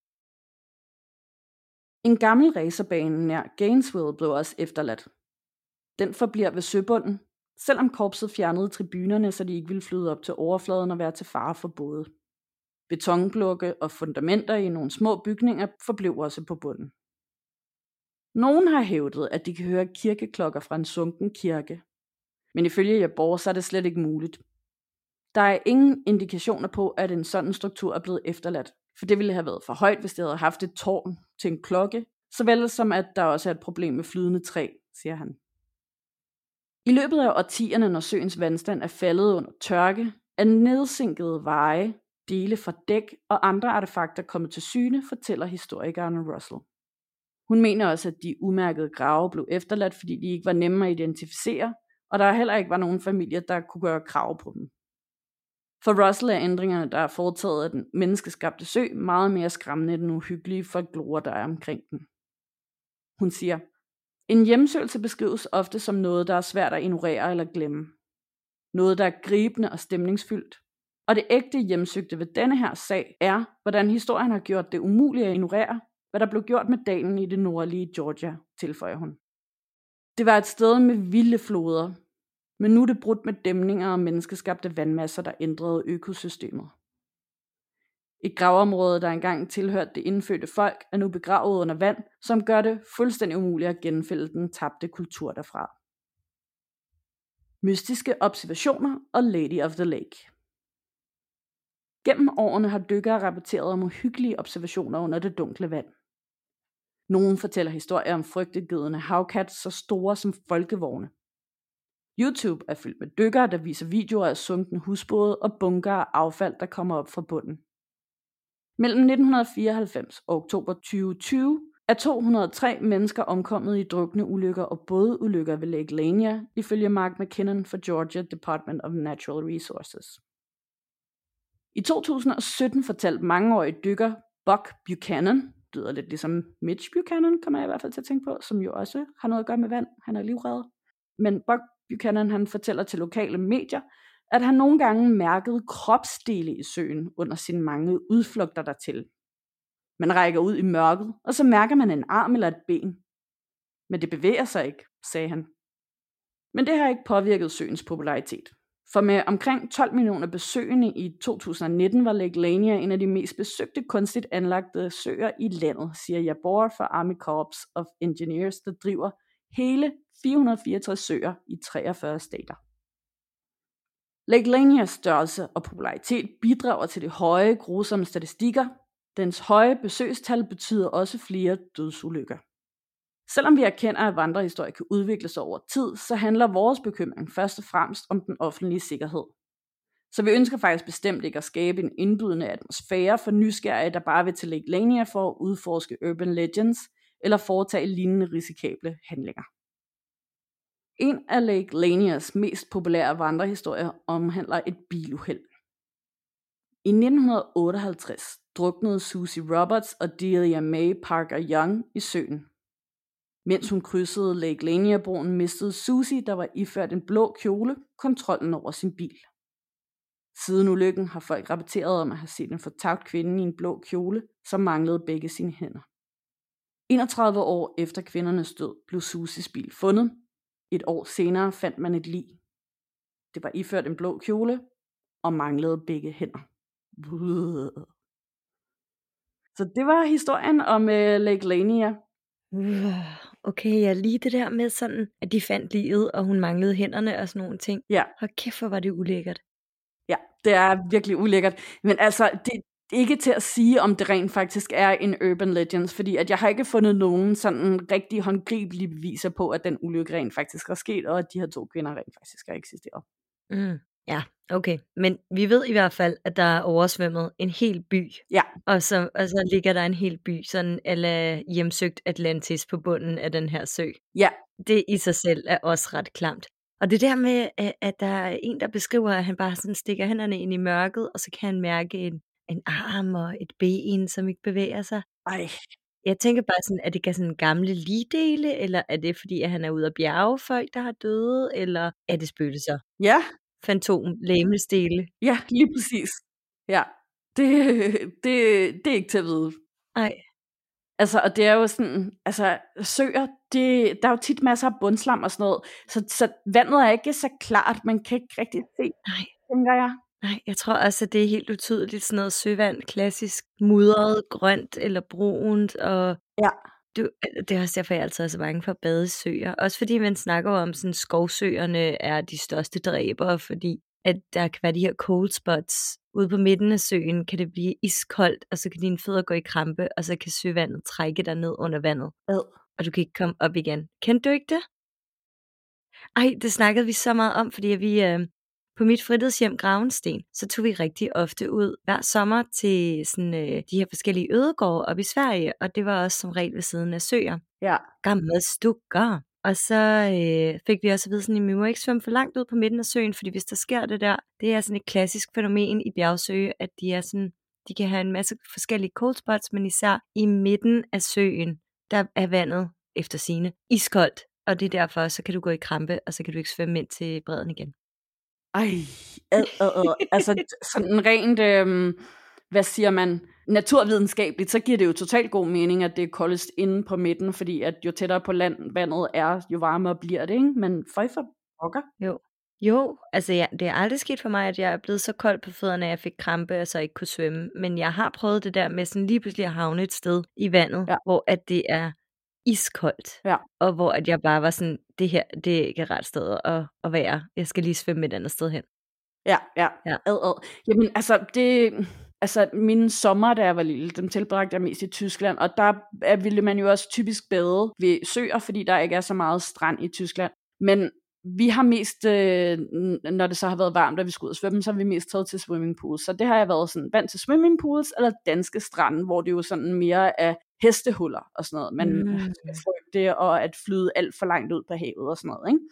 En gammel racerbane nær Gainesville blev også efterladt. Den forbliver ved søbunden, selvom korpset fjernede tribunerne, så de ikke ville flyde op til overfladen og være til fare for både. Betonblokke og fundamenter i nogle små bygninger forblev også på bunden. Nogen har hævdet, at de kan høre kirkeklokker fra en sunken kirke, men ifølge Yabor så er det slet ikke muligt. Der er ingen indikationer på, at en sådan struktur er blevet efterladt, for det ville have været for højt, hvis det havde haft et tårn til en klokke, såvel som at der også er et problem med flydende træ, siger han. I løbet af årtierne, når søens vandstand er faldet under tørke, er nedsænkede veje, dele fra dæk og andre artefakter kommet til syne, fortæller historikeren Russell. Hun mener også, at de umærkede grave blev efterladt, fordi de ikke var nemme at identificere, og der heller ikke var nogen familier, der kunne gøre krav på dem. For Russell er ændringerne, der er foretaget af den menneskeskabte sø, meget mere skræmmende end den uhyggelige folklore, der er omkring den. Hun siger, en hjemsøgelse beskrives ofte som noget, der er svært at ignorere eller glemme. Noget, der er gribende og stemningsfyldt. Og det ægte hjemsøgte ved denne her sag er, hvordan historien har gjort det umuligt at ignorere, hvad der blev gjort med dalen i det nordlige Georgia, tilføjer hun. Det var et sted med vilde floder, men nu er det brudt med dæmninger og menneskeskabte vandmasser, der ændrede økosystemet. Et gravområde, der engang tilhørte det indfødte folk, er nu begravet under vand, som gør det fuldstændig umuligt at genfælde den tabte kultur derfra. Mystiske observationer og Lady of the Lake. Gennem årene har dykkere rapporteret om uhyggelige observationer under det dunkle vand. Nogen fortæller historier om frygtegedende havkat, så store som folkevogne. YouTube er fyldt med dykkere, der viser videoer af sunkne husbåde og bunker af affald, der kommer op fra bunden. Mellem nitten fireoghalvfems og oktober tyve tyve er to hundrede og tre mennesker omkommet i drukneulykker og bådeulykker ved Lake Lania, ifølge Mark McKinnon for Georgia Department of Natural Resources. I to tusind og sytten fortalte mangeårig dykker Buck Buchanan, det lyder lidt ligesom Mitch Buchanan, kommer jeg i hvert fald til at tænke på, som jo også har noget at gøre med vand, han er livredder. Men Buck Buchanan, han fortæller til lokale medier, at han nogle gange mærkede kropsdele i søen under sine mange udflugter dertil. Man rækker ud i mørket, og så mærker man en arm eller et ben. Men det bevæger sig ikke, sagde han. Men det har ikke påvirket søens popularitet. For med omkring tolv millioner besøgende i to tusind og nitten var Lake Lania en af de mest besøgte kunstigt anlagte søer i landet, siger Jabor fra Army Corps of Engineers, der driver hele fire hundrede og fireogtres søer i treogfyrre stater. Lake Lanias størrelse og popularitet bidrager til de høje, grusomme statistikker. Dens høje besøgstal betyder også flere dødsulykker. Selvom vi erkender, at vandrehistorie kan udvikle sig over tid, så handler vores bekymring først og fremmest om den offentlige sikkerhed. Så vi ønsker faktisk bestemt ikke at skabe en indbydende atmosfære for nysgerrige, der bare vil til Lake Lania for at udforske urban legends eller foretage lignende risikable handlinger. En af Lake Lanias mest populære vandrehistorier omhandler et biluheld. I nitten otteoghalvtreds druknede Susie Roberts og Delia Mae Parker Young i søen. Mens hun krydsede Lake Lania-broen, mistede Susie, der var iført en blå kjole, kontrollen over sin bil. Siden ulykken har folk rapporteret om at have set en fortabt kvinde i en blå kjole, som manglede begge sine hænder. enogtredive år efter kvindernes død blev Susies bil fundet. Et år senere fandt man et lig. Det var iført en blå kjole og manglede begge hænder. Så det var historien om uh, Lake Lania. Okay, ja, lige det der med sådan, at de fandt liget, og hun manglede hænderne og sådan nogle ting. Ja. Hold kæft, hvor var det ulækkert. Ja, det er virkelig ulækkert. Men altså, det er ikke til at sige, om det rent faktisk er en urban legends, fordi at jeg har ikke fundet nogen sådan rigtig håndgribelige beviser på, at den ulykke rent faktisk er sket, og at de her to kvinder rent faktisk har eksisteret. Mm. Ja, okay. Men vi ved i hvert fald, at der er oversvømmet en hel by. Ja. Og så, og så ligger der en hel by, sådan ala hjemsøgt Atlantis på bunden af den her sø. Ja. Det i sig selv er også ret klamt. Og det der med, at, at der er en, der beskriver, at han bare sådan stikker hænderne ind i mørket, og så kan han mærke en, en arm og et ben, som ikke bevæger sig. Ej. Jeg tænker bare sådan, er det sådan gamle ligdele, eller er det fordi, at han er ude at bjerge folk, der har døde, eller er det spøgelser? Ja. Fantom, lægemestele. Ja, lige præcis. Ja, det, det, det er ikke til at vide. Nej. Altså, og det er jo sådan, altså, søer, det, der er jo tit masser af bundslam og sådan noget, så, så vandet er ikke så klart, man kan ikke rigtig se, Nej. tænker jeg. Nej, jeg tror også, at det er helt utydeligt, sådan noget søvand, klassisk mudret, grønt eller brunt, og ja. Du, det er også derfor, jeg altid er så bange for at bade i søer. Også fordi man snakker om, sådan skovsøerne er de største dræbere, fordi at der kan være de her cold spots. Ude på midten af søen kan det blive iskoldt, og så kan dine fødder gå i krampe, og så kan søvandet trække dig ned under vandet. Ad. Og du kan ikke komme op igen. Kendte du ikke det? Ej, det snakkede vi så meget om, fordi vi øh, på mit fritidshjem Gravensten, så tog vi rigtig ofte ud hver sommer til sådan, øh, de her forskellige ødegårde op i Sverige, og det var også som regel ved siden af søer. Ja. Gamle stukker. Og så øh, fik vi også at vide, sådan, at vi må ikke svømme for langt ud på midten af søen, fordi hvis der sker det der, det er sådan et klassisk fænomen i bjergsøge, at de er sådan, de kan have en masse forskellige cold spots, men især i midten af søen, der er vandet efter sigende iskoldt, og det er derfor, så kan du gå i krampe, og så kan du ikke svømme ind til bredden igen. Ej, ad, ad, ad. Altså sådan rent, øh, hvad siger man, naturvidenskabeligt, så giver det jo totalt god mening, at det er koldest inde på midten, fordi at jo tættere på land vandet er, jo varmere bliver det, ikke? Men føj for pokker. Jo. Jo, altså ja, det er aldrig sket for mig, at jeg er blevet så kold på fødderne, at jeg fik krampe, og så ikke kunne svømme. Men jeg har prøvet det der med sådan lige pludselig at havne et sted i vandet, ja. Hvor at det er iskoldt, ja. Og hvor at jeg bare var sådan, det her, det er ikke et ret sted at, at være. Jeg skal lige svømme et andet sted hen. Ja, ja, ja. Ad, ad. Jamen altså, det... Altså, mine sommer, da jeg var lille, dem tilbragte jeg mest i Tyskland, og der ville man jo også typisk bade ved søer, fordi der ikke er så meget strand i Tyskland. Men vi har mest, øh, når det så har været varmt, og vi skulle ud og svømme, så har vi mest taget til swimmingpools. Så det har jeg været sådan vant til swimmingpools eller danske strande, hvor det jo sådan mere er hestehuller og sådan noget. Man mm. skal frygte og at flyde alt for langt ud på havet og sådan noget, ikke?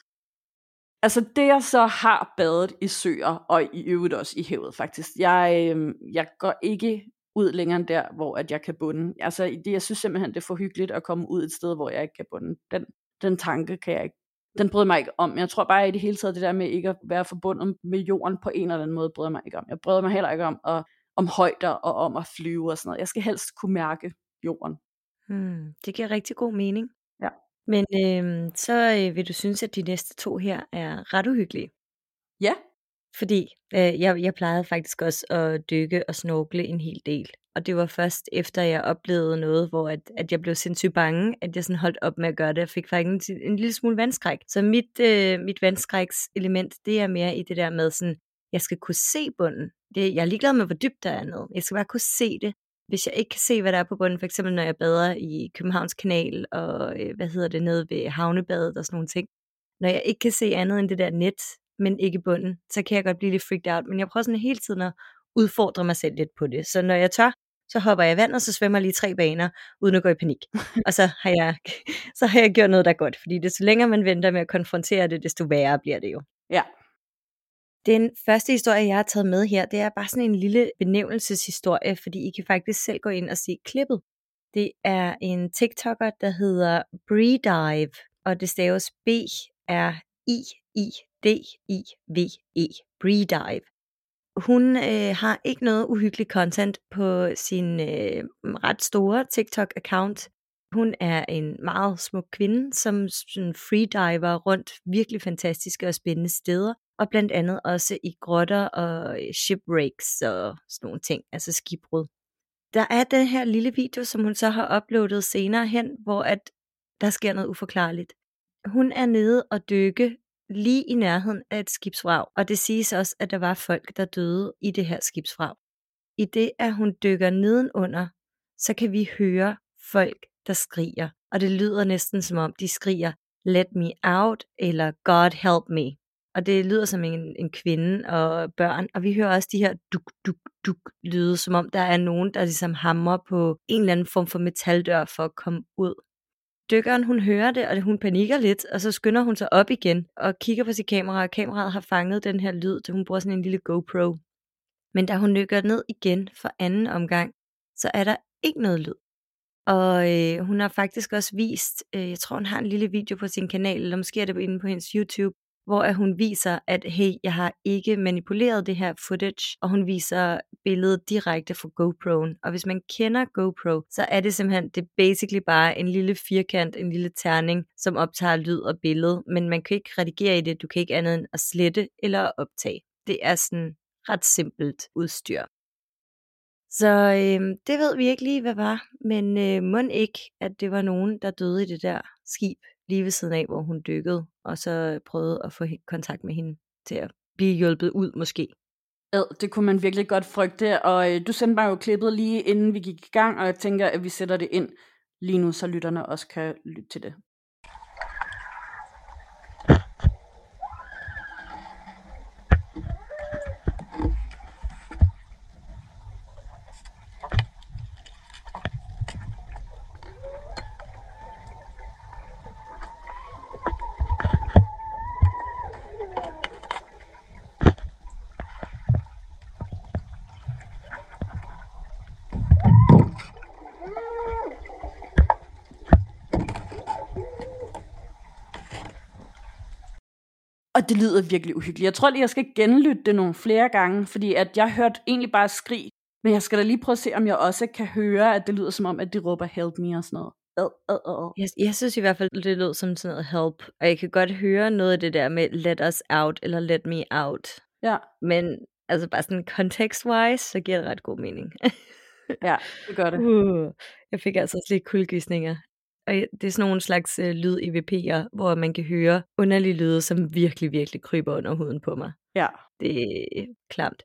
Altså det jeg så har badet i søer, og i øvrigt også i havet faktisk, jeg, øh, jeg går ikke ud længere end der, hvor at jeg kan bunde. Altså det, jeg synes simpelthen, det er for hyggeligt at komme ud et sted, hvor jeg ikke kan bunde. Den, den tanke kan jeg ikke, den bryder mig ikke om. Jeg tror bare i det hele taget, det der med ikke at være forbundet med jorden på en eller anden måde, bryder mig ikke om. Jeg bryder mig heller ikke om, at, om højder og om at flyve og sådan noget. Jeg skal helst kunne mærke jorden. Hmm, det giver rigtig god mening. Ja. Men øh, så øh, vil du synes, at de næste to her er ret uhyggelige? Ja. Fordi øh, jeg, jeg plejede faktisk også at dykke og snorkle en hel del. Og det var først efter jeg oplevede noget, hvor at, at jeg blev sindssygt bange, at jeg sådan holdt op med at gøre det. Jeg fik faktisk en, en lille smule vandskræk. Så mit, øh, mit vandskrækselement, det er mere i det der med sådan, jeg skal kunne se bunden. Det, jeg er ligeglad med, hvor dybt der er nede. Jeg skal bare kunne se det. Hvis jeg ikke kan se, hvad der er på bunden, for eksempel når jeg bader i Københavns Kanal, og øh, hvad hedder det, nede ved havnebadet og sådan nogle ting. Når jeg ikke kan se andet end det der net, men ikke bunden, så kan jeg godt blive lidt freaked out. Men jeg prøver sådan hele tiden at udfordre mig selv lidt på det. Så når jeg tør, så hopper jeg i vand, og så svømmer jeg lige tre baner, uden at gå i panik. Og så har jeg, så har jeg gjort noget, der er godt. Fordi desto længere man venter med at konfrontere det, desto værre bliver det jo. Ja. Den første historie, jeg har taget med her, det er bare sådan en lille benævnelseshistorie, fordi I kan faktisk selv gå ind og se klippet. Det er en TikToker, der hedder Breedive, og det staves B R I I D I V E. Breedive. Hun øh, har ikke noget uhyggeligt content på sin øh, ret store TikTok-account. Hun er en meget smuk kvinde, som sådan freediver rundt virkelig fantastiske og spændende steder, og blandt andet også i grotter og shipwrecks og sådan nogle ting, altså skibbrud. Der er den her lille video, som hun så har uploadet senere hen, hvor at der sker noget uforklarligt. Hun er nede og dykke lige i nærheden af et skibsvrag, og det siges også, at der var folk, der døde i det her skibsvrag. I det, at hun dykker nedenunder, så kan vi høre folk, der skriger, og det lyder næsten som om, de skriger, let me out, eller God help me. Og det lyder som en, en kvinde og børn, og vi hører også de her duk, duk, duk lyde, som om der er nogen, der ligesom hamrer på en eller anden form for metaldør for at komme ud. Dykkeren, hun hører det, og hun panikker lidt, og så skynder hun sig op igen og kigger på sit kamera, og kameraet har fanget den her lyd, så hun bruger sådan en lille GoPro. Men da hun dykker ned igen for anden omgang, så er der ikke noget lyd. Og øh, hun har faktisk også vist, øh, jeg tror hun har en lille video på sin kanal, eller måske er det inde på hendes YouTube, hvor at hun viser, at hey, jeg har ikke manipuleret det her footage, og hun viser billedet direkte fra GoPro'en. Og hvis man kender GoPro, så er det simpelthen, det er basically bare en lille firkant, en lille terning, som optager lyd og billede, men man kan ikke redigere i det, du kan ikke andet end at slette eller optage. Det er sådan ret simpelt udstyr. Så øh, det ved vi ikke lige, hvad var, men øh, mon ikke, at det var nogen, der døde i det der skib, lige ved siden af, hvor hun dykkede, og så prøvede at få kontakt med hende til at blive hjulpet ud måske. Ja, det kunne man virkelig godt frygte, og øh, du sendte mig jo klippet lige inden vi gik i gang, og jeg tænker, at vi sætter det ind lige nu, så lytterne også kan lytte til det. Og det lyder virkelig uhyggeligt. Jeg tror lige, jeg skal genlytte det nogle flere gange, fordi at jeg hørte egentlig bare skrig, men jeg skal da lige prøve at se, om jeg også kan høre, at det lyder som om, at de råber help me og sådan noget. Uh, uh, uh. Jeg, jeg synes i hvert fald, det lød som sådan noget help, og jeg kan godt høre noget af det der med let us out, eller let me out. Ja. Men altså bare sådan context-wise, så giver det ret god mening. Ja, det gør det. Uh, jeg fik altså også lidt kuldegysninger. Og det er sådan nogle slags uh, lyd-E V P'er, hvor man kan høre underlige lyde, som virkelig, virkelig kryber under huden på mig. Ja. Det er klamt.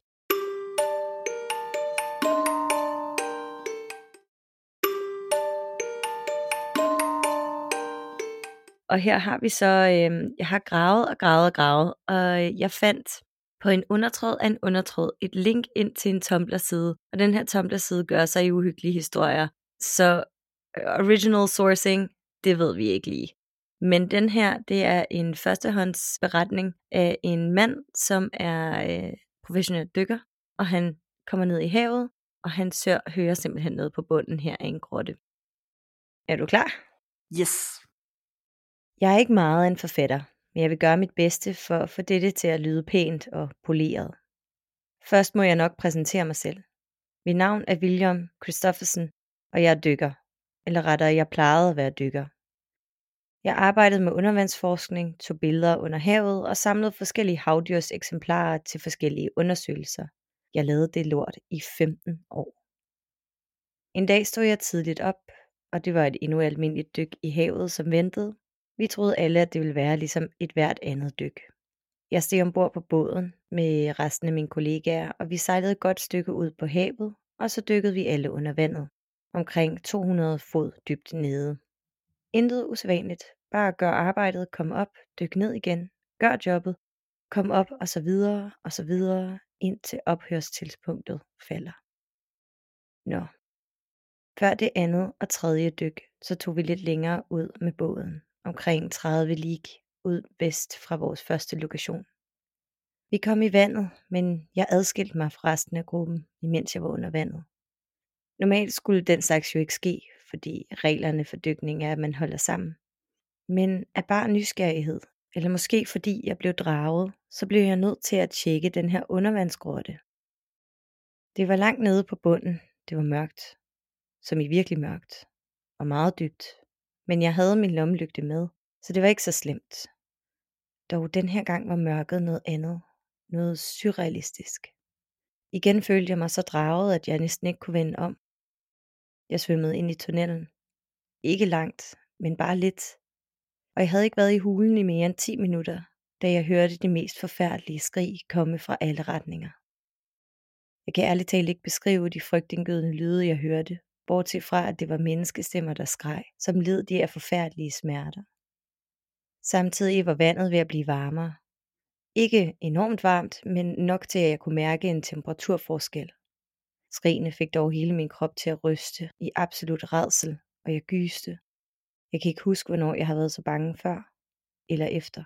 Og her har vi så, øh, jeg har gravet og gravet og gravet, og jeg fandt på en undertråd af en undertråd et link ind til en Tumblr-side. Og den her Tumblr-side gør sig i uhyggelige historier. Så original sourcing, det ved vi ikke lige. Men den her, det er en førstehåndsberetning af en mand, som er øh, professionel dykker. Og han kommer ned i havet, og han sør hører simpelthen ned på bunden her af en grotte. Er du klar? Yes. Jeg er ikke meget af en forfatter, men jeg vil gøre mit bedste for at få dette til at lyde pænt og poleret. Først må jeg nok præsentere mig selv. Mit navn er William Christoffersen, og jeg er dykker. Eller rettere, jeg plejede at være dykker. Jeg arbejdede med undervandsforskning, tog billeder under havet og samlede forskellige havdyrs eksemplarer til forskellige undersøgelser. Jeg lavede det lort i femten år. En dag stod jeg tidligt op, og det var et endnu almindeligt dyk i havet, som ventede. Vi troede alle, at det ville være ligesom et hvert andet dyk. Jeg steg ombord på båden med resten af mine kollegaer, og vi sejlede et godt stykke ud på havet, og så dykkede vi alle under vandet, omkring to hundrede fod dybt nede. Intet usædvanligt, bare gør arbejdet, kom op, dyk ned igen, gør jobbet, kom op og så videre og så videre, indtil ophørstidspunktet falder. Nå. Før det andet og tredje dyk, så tog vi lidt længere ud med båden, omkring tredive lig ud vest fra vores første lokation. Vi kom i vandet, men jeg adskilte mig fra resten af gruppen, imens jeg var under vandet. Normalt skulle den slags jo ikke ske, fordi reglerne for dykning er, at man holder sammen. Men af bare nysgerrighed, eller måske fordi jeg blev draget, så blev jeg nødt til at tjekke den her undervandsgrotte. Det var langt nede på bunden, det var mørkt, som i virkelig mørkt, og meget dybt. Men jeg havde min lommelygte med, så det var ikke så slemt. Dog den her gang var mørket noget andet, noget surrealistisk. Igen følte jeg mig så draget, at jeg næsten ikke kunne vende om. Jeg svømmede ind i tunnelen. Ikke langt, men bare lidt. Og jeg havde ikke været i hulen i mere end ti minutter, da jeg hørte de mest forfærdelige skrig komme fra alle retninger. Jeg kan ærligt talt ikke beskrive de frygtindgydende lyde, jeg hørte, bortset fra, at det var menneskestemmer, der skreg, som led de af forfærdelige smerter. Samtidig var vandet ved at blive varmere. Ikke enormt varmt, men nok til, at jeg kunne mærke en temperaturforskel. Skrigene fik dog hele min krop til at ryste i absolut rædsel, og jeg gyste. Jeg kan ikke huske, hvornår jeg har været så bange før, eller efter.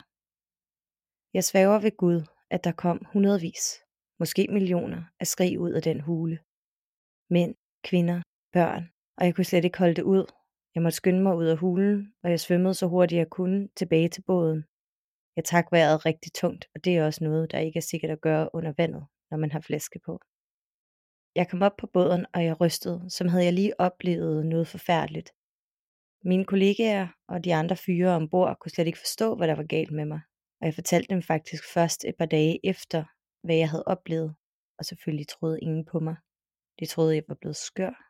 Jeg sværger ved Gud, at der kom hundredvis, måske millioner af skrig ud af den hule. Mænd, kvinder, børn, og jeg kunne slet ikke holde det ud. Jeg måtte skynde mig ud af hulen, og jeg svømmede så hurtigt jeg kunne tilbage til båden. Jeg trak vejret rigtig tungt, og det er også noget, der ikke er sikkert at gøre under vandet, når man har flaske på. Jeg kom op på båden, og jeg rystede, som havde jeg lige oplevet noget forfærdeligt. Mine kollegaer og de andre fyre ombord kunne slet ikke forstå, hvad der var galt med mig, og jeg fortalte dem faktisk først et par dage efter, hvad jeg havde oplevet, og selvfølgelig troede ingen på mig. De troede, jeg var blevet skør.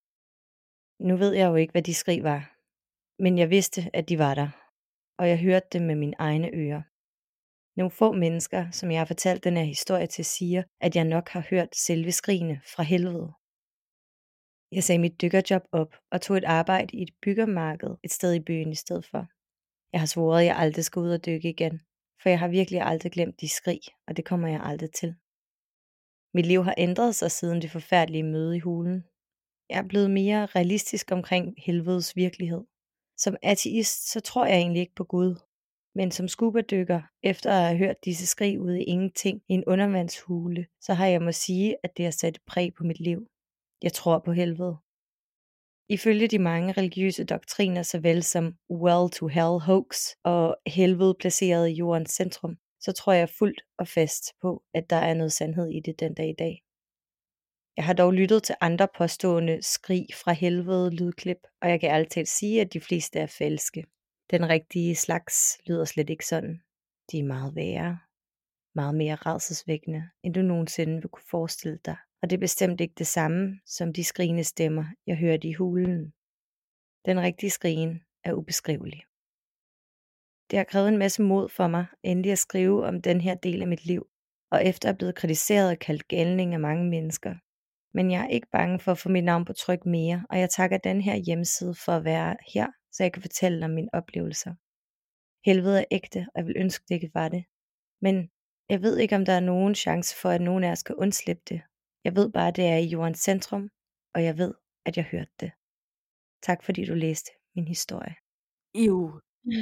Nu ved jeg jo ikke, hvad de skrig var, men jeg vidste, at de var der, og jeg hørte dem med mine egne ører. Nogle få mennesker, som jeg har fortalt den her historie til, siger, at jeg nok har hørt selve skrigene fra helvede. Jeg sagde mit dykkerjob op og tog et arbejde i et byggermarked et sted i byen i stedet for. Jeg har svoret, at jeg aldrig skal ud og dykke igen, for jeg har virkelig aldrig glemt de skrig, og det kommer jeg aldrig til. Mit liv har ændret sig siden det forfærdelige møde i hulen. Jeg er blevet mere realistisk omkring helvedes virkelighed. Som ateist, så tror jeg egentlig ikke på Gud. Men som scuba-dykker, efter at have hørt disse skrig ude i ingenting i en undervandshule, så har jeg må sige, at det har sat præg på mit liv. Jeg tror på helvede. Ifølge de mange religiøse doktriner, såvel som well to hell hoax og helvede placeret i jordens centrum, så tror jeg fuldt og fast på, at der er noget sandhed i det den dag i dag. Jeg har dog lyttet til andre påstående skrig fra helvede lydklip, og jeg kan ærligt talt sige, at de fleste er falske. Den rigtige slags lyder slet ikke sådan. De er meget værre, meget mere rædselsvækkende, end du nogensinde vil kunne forestille dig. Og det er bestemt ikke det samme som de skrigende stemmer, jeg hørte i hulen. Den rigtige skrigen er ubeskrivelig. Det har krævet en masse mod for mig, endelig at skrive om den her del af mit liv, og efter at blive kritiseret og kaldt galning af mange mennesker. Men jeg er ikke bange for at få mit navn på tryk mere, og jeg takker den her hjemmeside for at være her, så jeg kan fortælle om mine oplevelser. Helvede er ægte, og jeg vil ønske det ikke var det. Men jeg ved ikke, om der er nogen chance for, at nogen af os skal undslippe det. Jeg ved bare, at det er i jordens centrum, og jeg ved, at jeg hørte det. Tak fordi du læste min historie. Jo.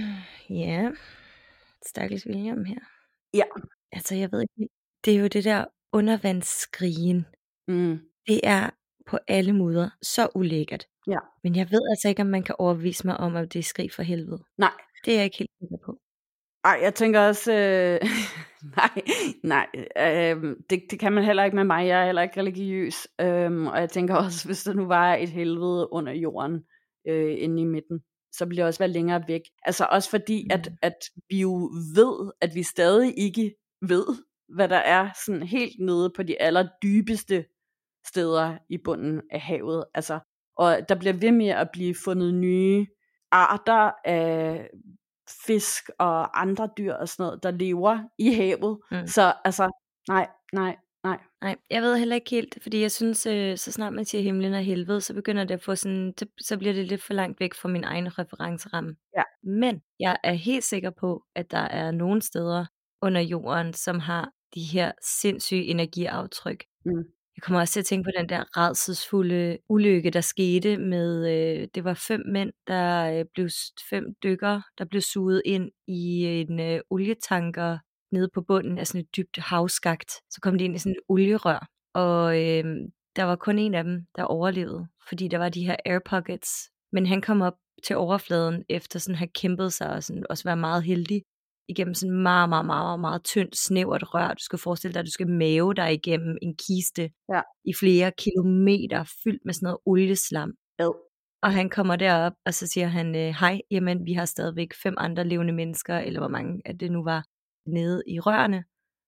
Ja, stakkels William her. Ja. Altså, jeg ved ikke, det er jo det der undervandsskrigen. Mm. Det er på alle måder så ulækkert. Ja. Men jeg ved altså ikke, om man kan overbevise mig om, at det er skrig for helvede. Nej. Det er jeg ikke helt sikker på. Ej, jeg tænker også, øh, nej, nej, øh, det, det kan man heller ikke med mig, jeg er heller ikke religiøs, øh, og jeg tænker også, hvis der nu var et helvede under jorden, øh, inde i midten, så ville det også være længere væk. Altså også fordi, mm. at, at vi jo ved, at vi stadig ikke ved, hvad der er sådan helt nede på de allerdybeste steder i bunden af havet, altså, og der bliver ved med at blive fundet nye arter af fisk og andre dyr og sådan noget, der lever i havet. Mm. Så altså, nej, nej, nej. Nej, jeg ved heller ikke helt, fordi jeg synes, øh, så snart man siger himlen og helvede, så begynder det at få sådan, det, så bliver det lidt for langt væk fra min egen referenceramme. Ja. Men jeg er helt sikker på, at der er nogle steder under jorden, som har de her sindssyge energiaftryk. Mm. Jeg kommer også til at tænke på den der rædselsfulde ulykke, der skete med, øh, det var fem mænd, der øh, blev, fem dykkere, der blev suget ind i en øh, olietanker nede på bunden af sådan et dybt havskagt. Så kom de ind i sådan et olierør, og øh, der var kun en af dem, der overlevede, fordi der var de her air pockets. Men han kom op til overfladen efter sådan at have kæmpet sig og sådan også være meget heldig igennem sådan meget, meget, meget, meget, meget tyndt, snævert rør. Du skal forestille dig, at du skal mave dig igennem en kiste ja. i flere kilometer, fyldt med sådan noget olieslam. Ja. Og han kommer derop, og så siger han, hej, jamen vi har stadigvæk fem andre levende mennesker, eller hvor mange af det nu var, nede i rørene.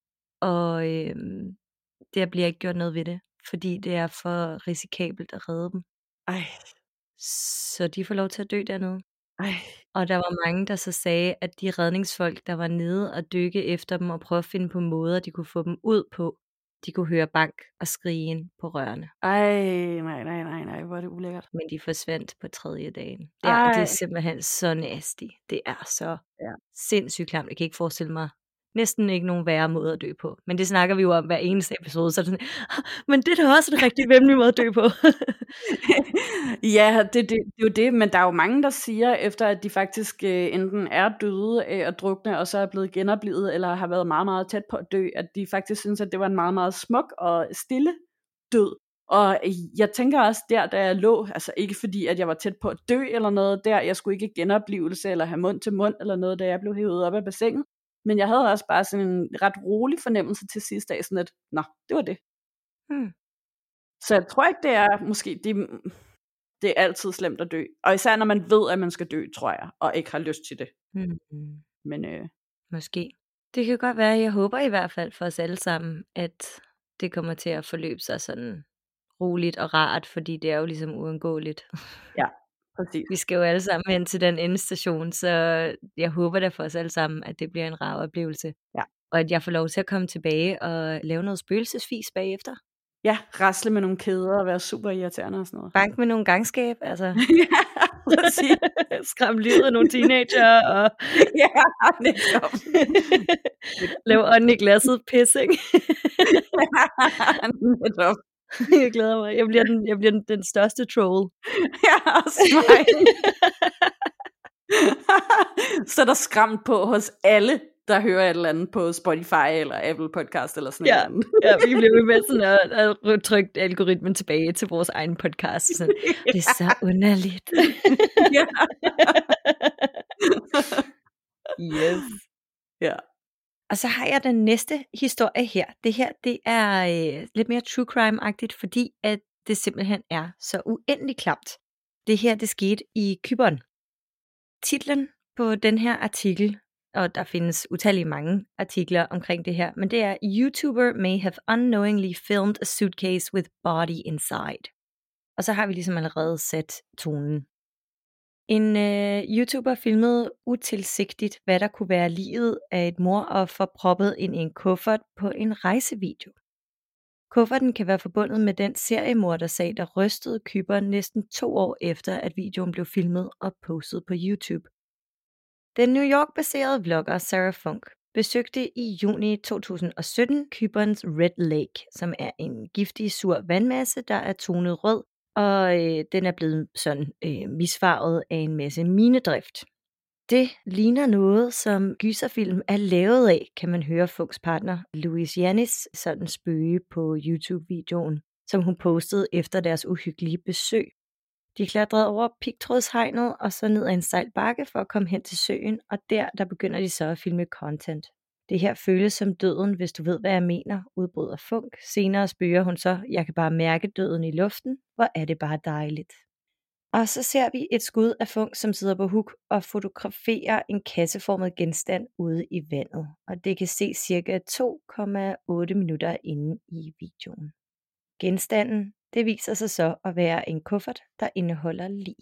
Og øh, der bliver ikke gjort noget ved det, fordi det er for risikabelt at redde dem. Ej. Så de får lov til at dø dernede. Ej. Og der var mange, der så sagde, at de redningsfolk, der var nede og dykke efter dem og prøve at finde på måder, de kunne få dem ud på, de kunne høre bank og skrigen på rørene. Ej, nej, nej, nej, nej, hvor er det ulækkert. Men de forsvandt på tredje dagen. Ja, det er simpelthen så nasty. Det er så ja. sindssygt klamt. Jeg kan ikke forestille mig næsten ikke nogen værre måde at dø på. Men det snakker vi jo om hver eneste episode, så er det sådan, men det er da også en rigtig væmmelig måde at dø på. Ja, det, det, det er jo det, men der er jo mange, der siger, efter at de faktisk øh, enten er døde af at drukne, og så er blevet genoplevet, eller har været meget, meget tæt på at dø, at de faktisk synes, at det var en meget, meget smuk og stille død. Og jeg tænker også der, da jeg lå, altså ikke fordi, at jeg var tæt på at dø eller noget der, jeg skulle ikke genoplevelse eller have mund til mund eller noget, da jeg blev hævet op af bassinet. Men jeg havde også bare sådan en ret rolig fornemmelse til sidste dag, sådan at, nå, det var det. Hmm. Så jeg tror ikke, det er måske, det, det er altid slemt at dø. Og især når man ved, at man skal dø, tror jeg, og ikke har lyst til det. Hmm. Men øh... måske. Det kan godt være, jeg håber i hvert fald for os alle sammen, at det kommer til at forløbe sig sådan roligt og rart, fordi det er jo ligesom uundgåeligt. Ja. Præcis. Vi skal jo alle sammen hen til den endestation, så jeg håber da for os alle sammen, at det bliver en rar oplevelse. Ja. Og at jeg får lov til at komme tilbage og lave noget spøgelsesfis bagefter. Ja, rasle med nogle kæder og være super irriterende og sådan noget. Bank med nogle gangskab, altså. Ja, præcis. Skræm livet af nogle teenager. Og ja, netop. Lav ånden i glasset pis, ikke? ja, netop. Jeg glæder mig. Jeg bliver den, jeg bliver den, den største troll. Ja, også mig. Så er der skræmt på hos alle, der hører et eller andet på Spotify eller Apple Podcast eller sådan ja, noget. Ja, vi bliver med sådan at, at trykke algoritmen tilbage til vores egen podcast. Sådan, det er så underligt. Ja. Yes. Ja. Og så har jeg den næste historie her. Det her, det er øh, lidt mere true crime-agtigt, fordi at det simpelthen er så uendelig klamt. Det her, det skete i Cypern. Titlen på den her artikel, og der findes utallige mange artikler omkring det her, men det er YouTuber may have unknowingly filmed a suitcase with body inside. Og så har vi ligesom allerede sat tonen. En øh, YouTuber filmede utilsigtigt, hvad der kunne være livet af et moroffer proppet ind i en kuffert på en rejsevideo. Kufferten kan være forbundet med den seriemordersag, der rystede Cypern næsten to år efter, at videoen blev filmet og postet på YouTube. Den New York-baserede vlogger Sarah Funk besøgte i juni to tusind og sytten Cyperns Red Lake, som er en giftig sur vandmasse, der er tonet rød, og øh, den er blevet sådan øh, misfarvet af en masse minedrift. Det ligner noget, som gyserfilm er lavet af, kan man høre Funks partner Louise Janis sådan spøge på YouTube-videoen, som hun postede efter deres uhyggelige besøg. De klatrede over pigtrådshegnet og så ned ad en stejl bakke for at komme hen til søen, og der, der begynder de så at filme content. Det her føles som døden, hvis du ved, hvad jeg mener, udbryder Funk. Senere spørger hun så, jeg kan bare mærke døden i luften, hvor er det bare dejligt. Og så ser vi et skud af Funk, som sidder på huk og fotograferer en kasseformet genstand ude i vandet. Og det kan ses cirka to komma otte minutter inde i videoen. Genstanden, det viser sig så at være en kuffert, der indeholder lig.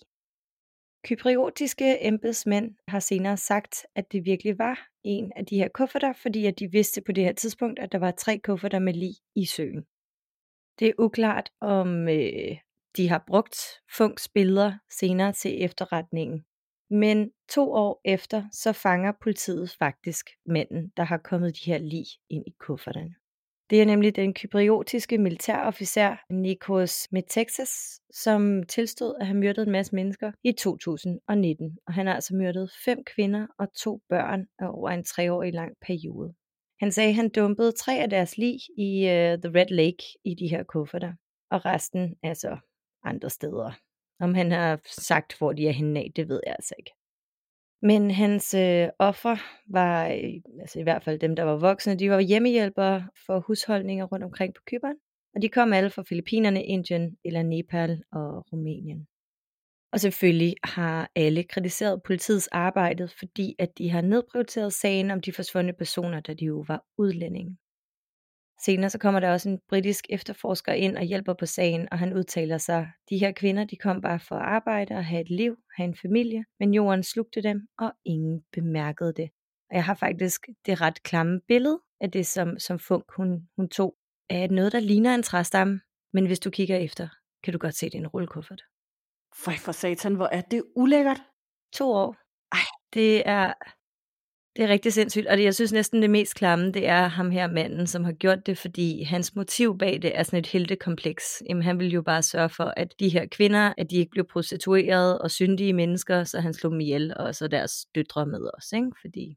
Cypriotiske embedsmænd har senere sagt, at det virkelig var en af de her kufferter, fordi at de vidste på det her tidspunkt, at der var tre kufferter med lig i søen. Det er uklart, om øh, de har brugt Funks billeder senere til efterretningen. Men to år efter, så fanger politiet faktisk manden, der har kommet de her lig ind i kufferterne. Det er nemlig den cypriotiske militærofficer Nikos Metexas, som tilstod at have myrdet en masse mennesker i to tusind og nitten. Og han har altså myrdet fem kvinder og to børn over en treårig lang periode. Han sagde, at han dumpede tre af deres lig i uh, The Red Lake i de her kufferter, og resten altså andre steder. Om han har sagt, hvor de er henne af, det ved jeg altså ikke. Men hans øh, ofre var, altså i hvert fald dem, der var voksne, de var hjemmehjælpere for husholdninger rundt omkring på Cypern. Og de kom alle fra Filippinerne, Indien eller Nepal og Rumænien. Og selvfølgelig har alle kritiseret politiets arbejde, fordi at de har nedprioriteret sagen om de forsvundne personer, da de jo var udlændinge. Senere så kommer der også en britisk efterforsker ind og hjælper på sagen, og han udtaler sig, de her kvinder, de kom bare for at arbejde og have et liv, have en familie, men jorden slugte dem, og ingen bemærkede det. Og jeg har faktisk det ret klamme billede af det, som, som Funk hun, hun tog, af noget, der ligner en træstamme, men hvis du kigger efter, kan du godt se, det er en rullekuffert. Føj for satan, hvor er det ulækkert. To år. Ej. Det er... Det er rigtig sindssygt, og det, jeg synes næsten det mest klamme, det er ham her manden, som har gjort det, fordi hans motiv bag det er sådan et heltekompleks. Jamen han ville jo bare sørge for, at de her kvinder, at de ikke blev prostituerede og syndige mennesker, så han slog dem ihjel, og så deres døtre med os, ikke? Fordi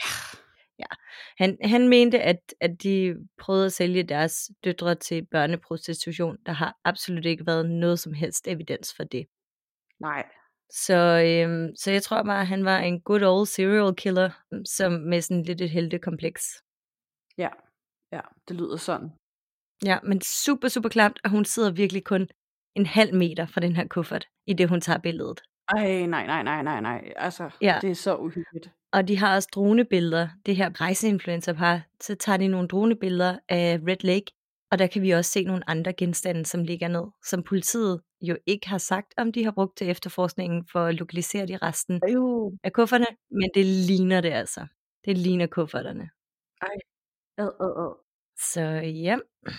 ja, han, han mente, at, at de prøvede at sælge deres døtre til børneprostitution. Der har absolut ikke været noget som helst evidens for det. Nej. Så, øhm, så jeg tror bare, at han var en good old serial killer, som med sådan lidt et heltekompleks. Ja, ja, det lyder sådan. Ja, men super, super klamt, og hun sidder virkelig kun en halv meter fra den her kuffert, i det hun tager billedet. Ej, nej, nej, nej, nej, nej, altså, ja. Det er så uhyggeligt. Og de har også dronebilleder, det her rejseinfluencerpar, så tager de nogle dronebilleder af Red Lake, og der kan vi også se nogle andre genstande, som ligger ned, som politiet jo ikke har sagt, om de har brugt til efterforskningen for at lokalisere de resten Ej. af kufferterne, men det ligner det altså. Det ligner kufferterne. Ej, ad, ad, ad. Så ja,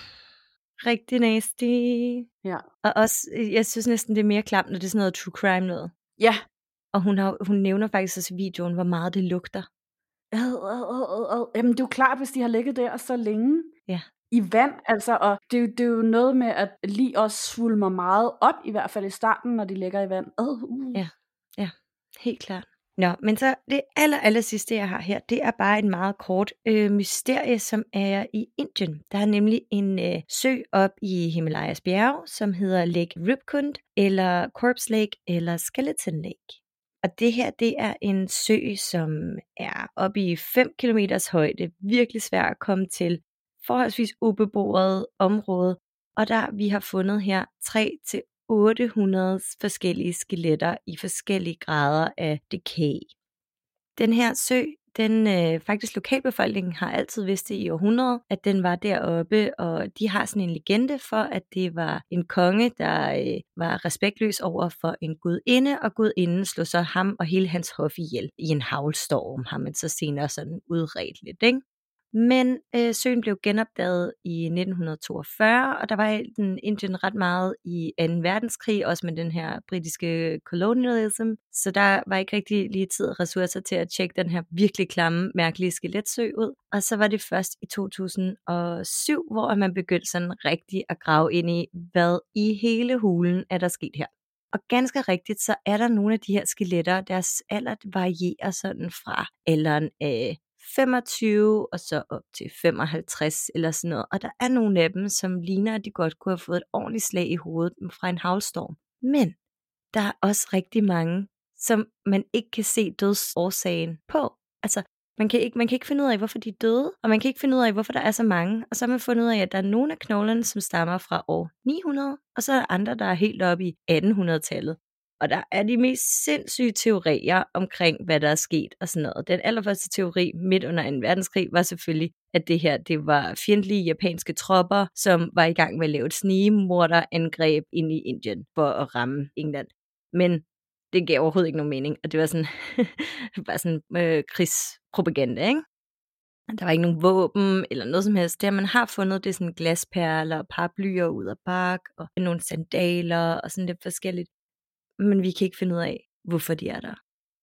rigtig nasty. Ja. Og også, jeg synes næsten, det er mere klamt, når det er sådan noget true crime noget. Ja. Og hun, har, hun nævner faktisk også i videoen, hvor meget det lugter. Ad, ad, ad, ad. Jamen det er jo klart, hvis de har ligget der så længe. Ja. I vand, altså, og det er, jo, det er jo noget med, at lige også svulmer meget op, i hvert fald i starten, når de ligger i vand. Uh, uh. Ja, ja, helt klart. Nå, men så det aller, aller sidste, jeg har her, det er bare en meget kort øh, mysterie, som er i Indien. Der er nemlig en øh, sø op i Himalayas bjerge, som hedder Lake Rupkund, eller Corpse Lake, eller Skeleton Lake. Og det her, det er en sø, som er oppe i fem kilometers højde, virkelig svær at komme til, forholdsvis ubeboet område, og der vi har fundet her tre til otte hundrede forskellige skeletter i forskellige grader af decay. Den her sø, den øh, faktisk lokalbefolkningen har altid vidst det i århundreder, at den var deroppe, og de har sådan en legende for, at det var en konge, der øh, var respektløs over for en gudinde, og gudinden slog så ham og hele hans hof ihjel i en havlstorm, har man så senere sådan udredt lidt, ikke? Men øh, søen blev genopdaget i nitten toogfyrre, og der var i den Indien ret meget i anden verdenskrig, også med den her britiske colonialism, så der var ikke rigtig lige tid og ressourcer til at tjekke den her virkelig klamme, mærkelige skeletsø ud. Og så var det først i to tusind og syv, hvor man begyndte sådan rigtig at grave ind i, hvad i hele hulen er der sket her. Og ganske rigtigt, så er der nogle af de her skeletter, deres alder varierer sådan fra alderen af femogtyve og så op til femoghalvtreds eller sådan noget. Og der er nogle af dem, som ligner, at de godt kunne have fået et ordentligt slag i hovedet fra en havlstorm. Men der er også rigtig mange, som man ikke kan se dødsårsagen på. Altså, man kan, ikke, man kan ikke finde ud af, hvorfor de er døde, og man kan ikke finde ud af, hvorfor der er så mange. Og så har man fundet ud af, at der er nogle af knoglerne, som stammer fra år ni hundrede, og så er der andre, der er helt oppe i attenhundredetallet. Og der er de mest sindssyge teorier omkring, hvad der er sket og sådan noget. Den allerførste teori midt under anden verdenskrig var selvfølgelig, at det her det var fjendtlige japanske tropper, som var i gang med at lave et snigmorderangreb ind i Indien for at ramme England. Men det gav overhovedet ikke nogen mening, og det var sådan, bare sådan øh, krigspropaganda, ikke? Der var ikke nogen våben eller noget som helst. Det man har fundet, det er sådan glasperler, paraplyer ud af bark, og nogle sandaler og sådan lidt forskelligt. Men vi kan ikke finde ud af, hvorfor de er der.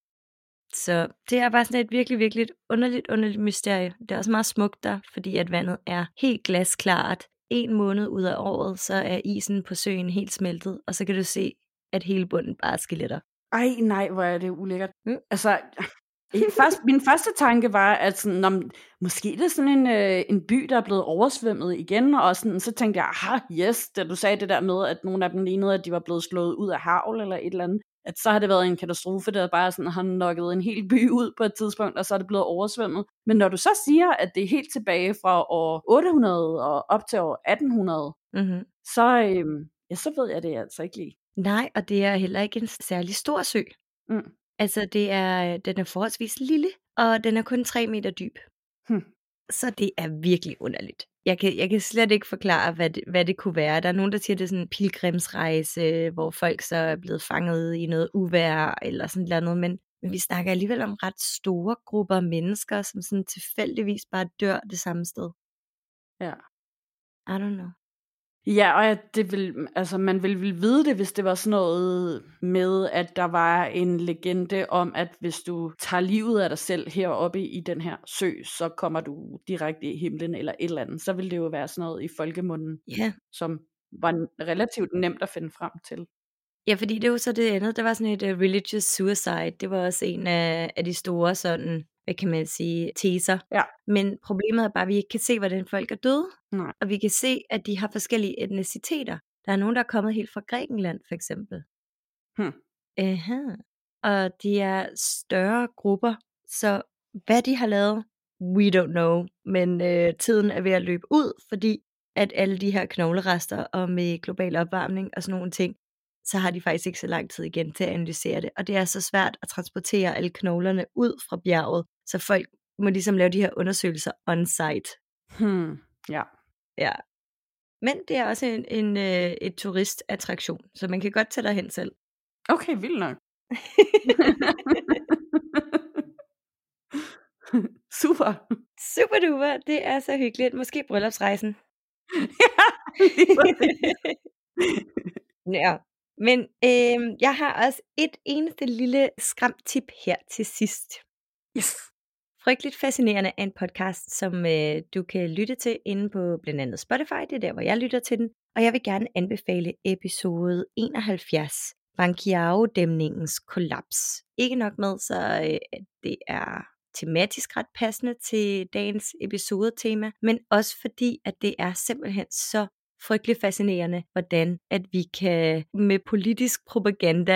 Så det er bare sådan et virkelig, virkelig underligt, underligt mysterie. Det er også meget smukt der, fordi at vandet er helt glasklart. En måned ud af året, så er isen på søen helt smeltet, og så kan du se, at hele bunden bare er skeletter. Ej, nej, hvor er det ulækkert. Mm. Altså, først, min første tanke var, at sådan, om, måske det er sådan en, øh, en by, der er blevet oversvømmet igen, og sådan, så tænkte jeg, aha, yes, da du sagde det der med, at nogle af dem lignede, at de var blevet slået ud af havl eller et eller andet, at så har det været en katastrofe, der bare sådan har nokket en hel by ud på et tidspunkt, og så er det blevet oversvømmet. Men når du så siger, at det er helt tilbage fra år otte hundrede og op til år atten hundrede, mm-hmm. så, øh, ja, så ved jeg det altså ikke lige. Nej, og det er heller ikke en særlig stor sø. Mm. Altså, det er, den er forholdsvis lille, og den er kun tre meter dyb. Hmm. Så det er virkelig underligt. Jeg kan, jeg kan slet ikke forklare, hvad det, hvad det kunne være. Der er nogen, der siger, det er sådan en pilgrimsrejse, hvor folk så er blevet fanget i noget uvejr, eller sådan noget, men, men vi snakker alligevel om ret store grupper mennesker, som sådan tilfældigvis bare dør det samme sted. Ja. I don't know. Ja, og det vil, altså man ville, ville vide det, hvis det var sådan noget med, at der var en legende om, at hvis du tager livet af dig selv heroppe i den her sø, så kommer du direkte i himlen eller et eller andet. Så ville det jo være sådan noget i folkemunden, yeah. som var relativt nemt at finde frem til. Ja, fordi det var så det andet, der var sådan et uh, religious suicide. Det var også en af, af de store sådan, hvad kan man sige, teser. Ja. Men problemet er bare, at vi ikke kan se, hvordan folk er døde. Nej. Og vi kan se, at de har forskellige etniciteter. Der er nogen, der er kommet helt fra Grækenland, for eksempel. Hmm. Aha. Og de er større grupper, så hvad de har lavet, we don't know. Men øh, tiden er ved at løbe ud, fordi at alle de her knoglerester og med global opvarmning og sådan nogle ting, så har de faktisk ikke så lang tid igen til at analysere det. Og det er så svært at transportere alle knoglerne ud fra bjerget, så folk må ligesom lave de her undersøgelser on-site. Hmm. Ja. Ja. Men det er også en, en, øh, et turistattraktion, så man kan godt tage derhen selv. Okay, vildt nok. Super. Super duper. Det er så hyggeligt. Måske bryllupsrejsen. Ja, lige ja. Men øh, jeg har også et eneste lille skræmtip her til sidst. Yes. Frygteligt Fascinerende er en podcast, som øh, du kan lytte til inde på blandt andet Spotify. Det er der, hvor jeg lytter til den. Og jeg vil gerne anbefale episode enoghalvfjerds. Banqiao-dæmningens kollaps. Ikke nok med, så øh, det er tematisk ret passende til dagens episode-tema, men også fordi, at det er simpelthen så frygteligt fascinerende, hvordan at vi kan med politisk propaganda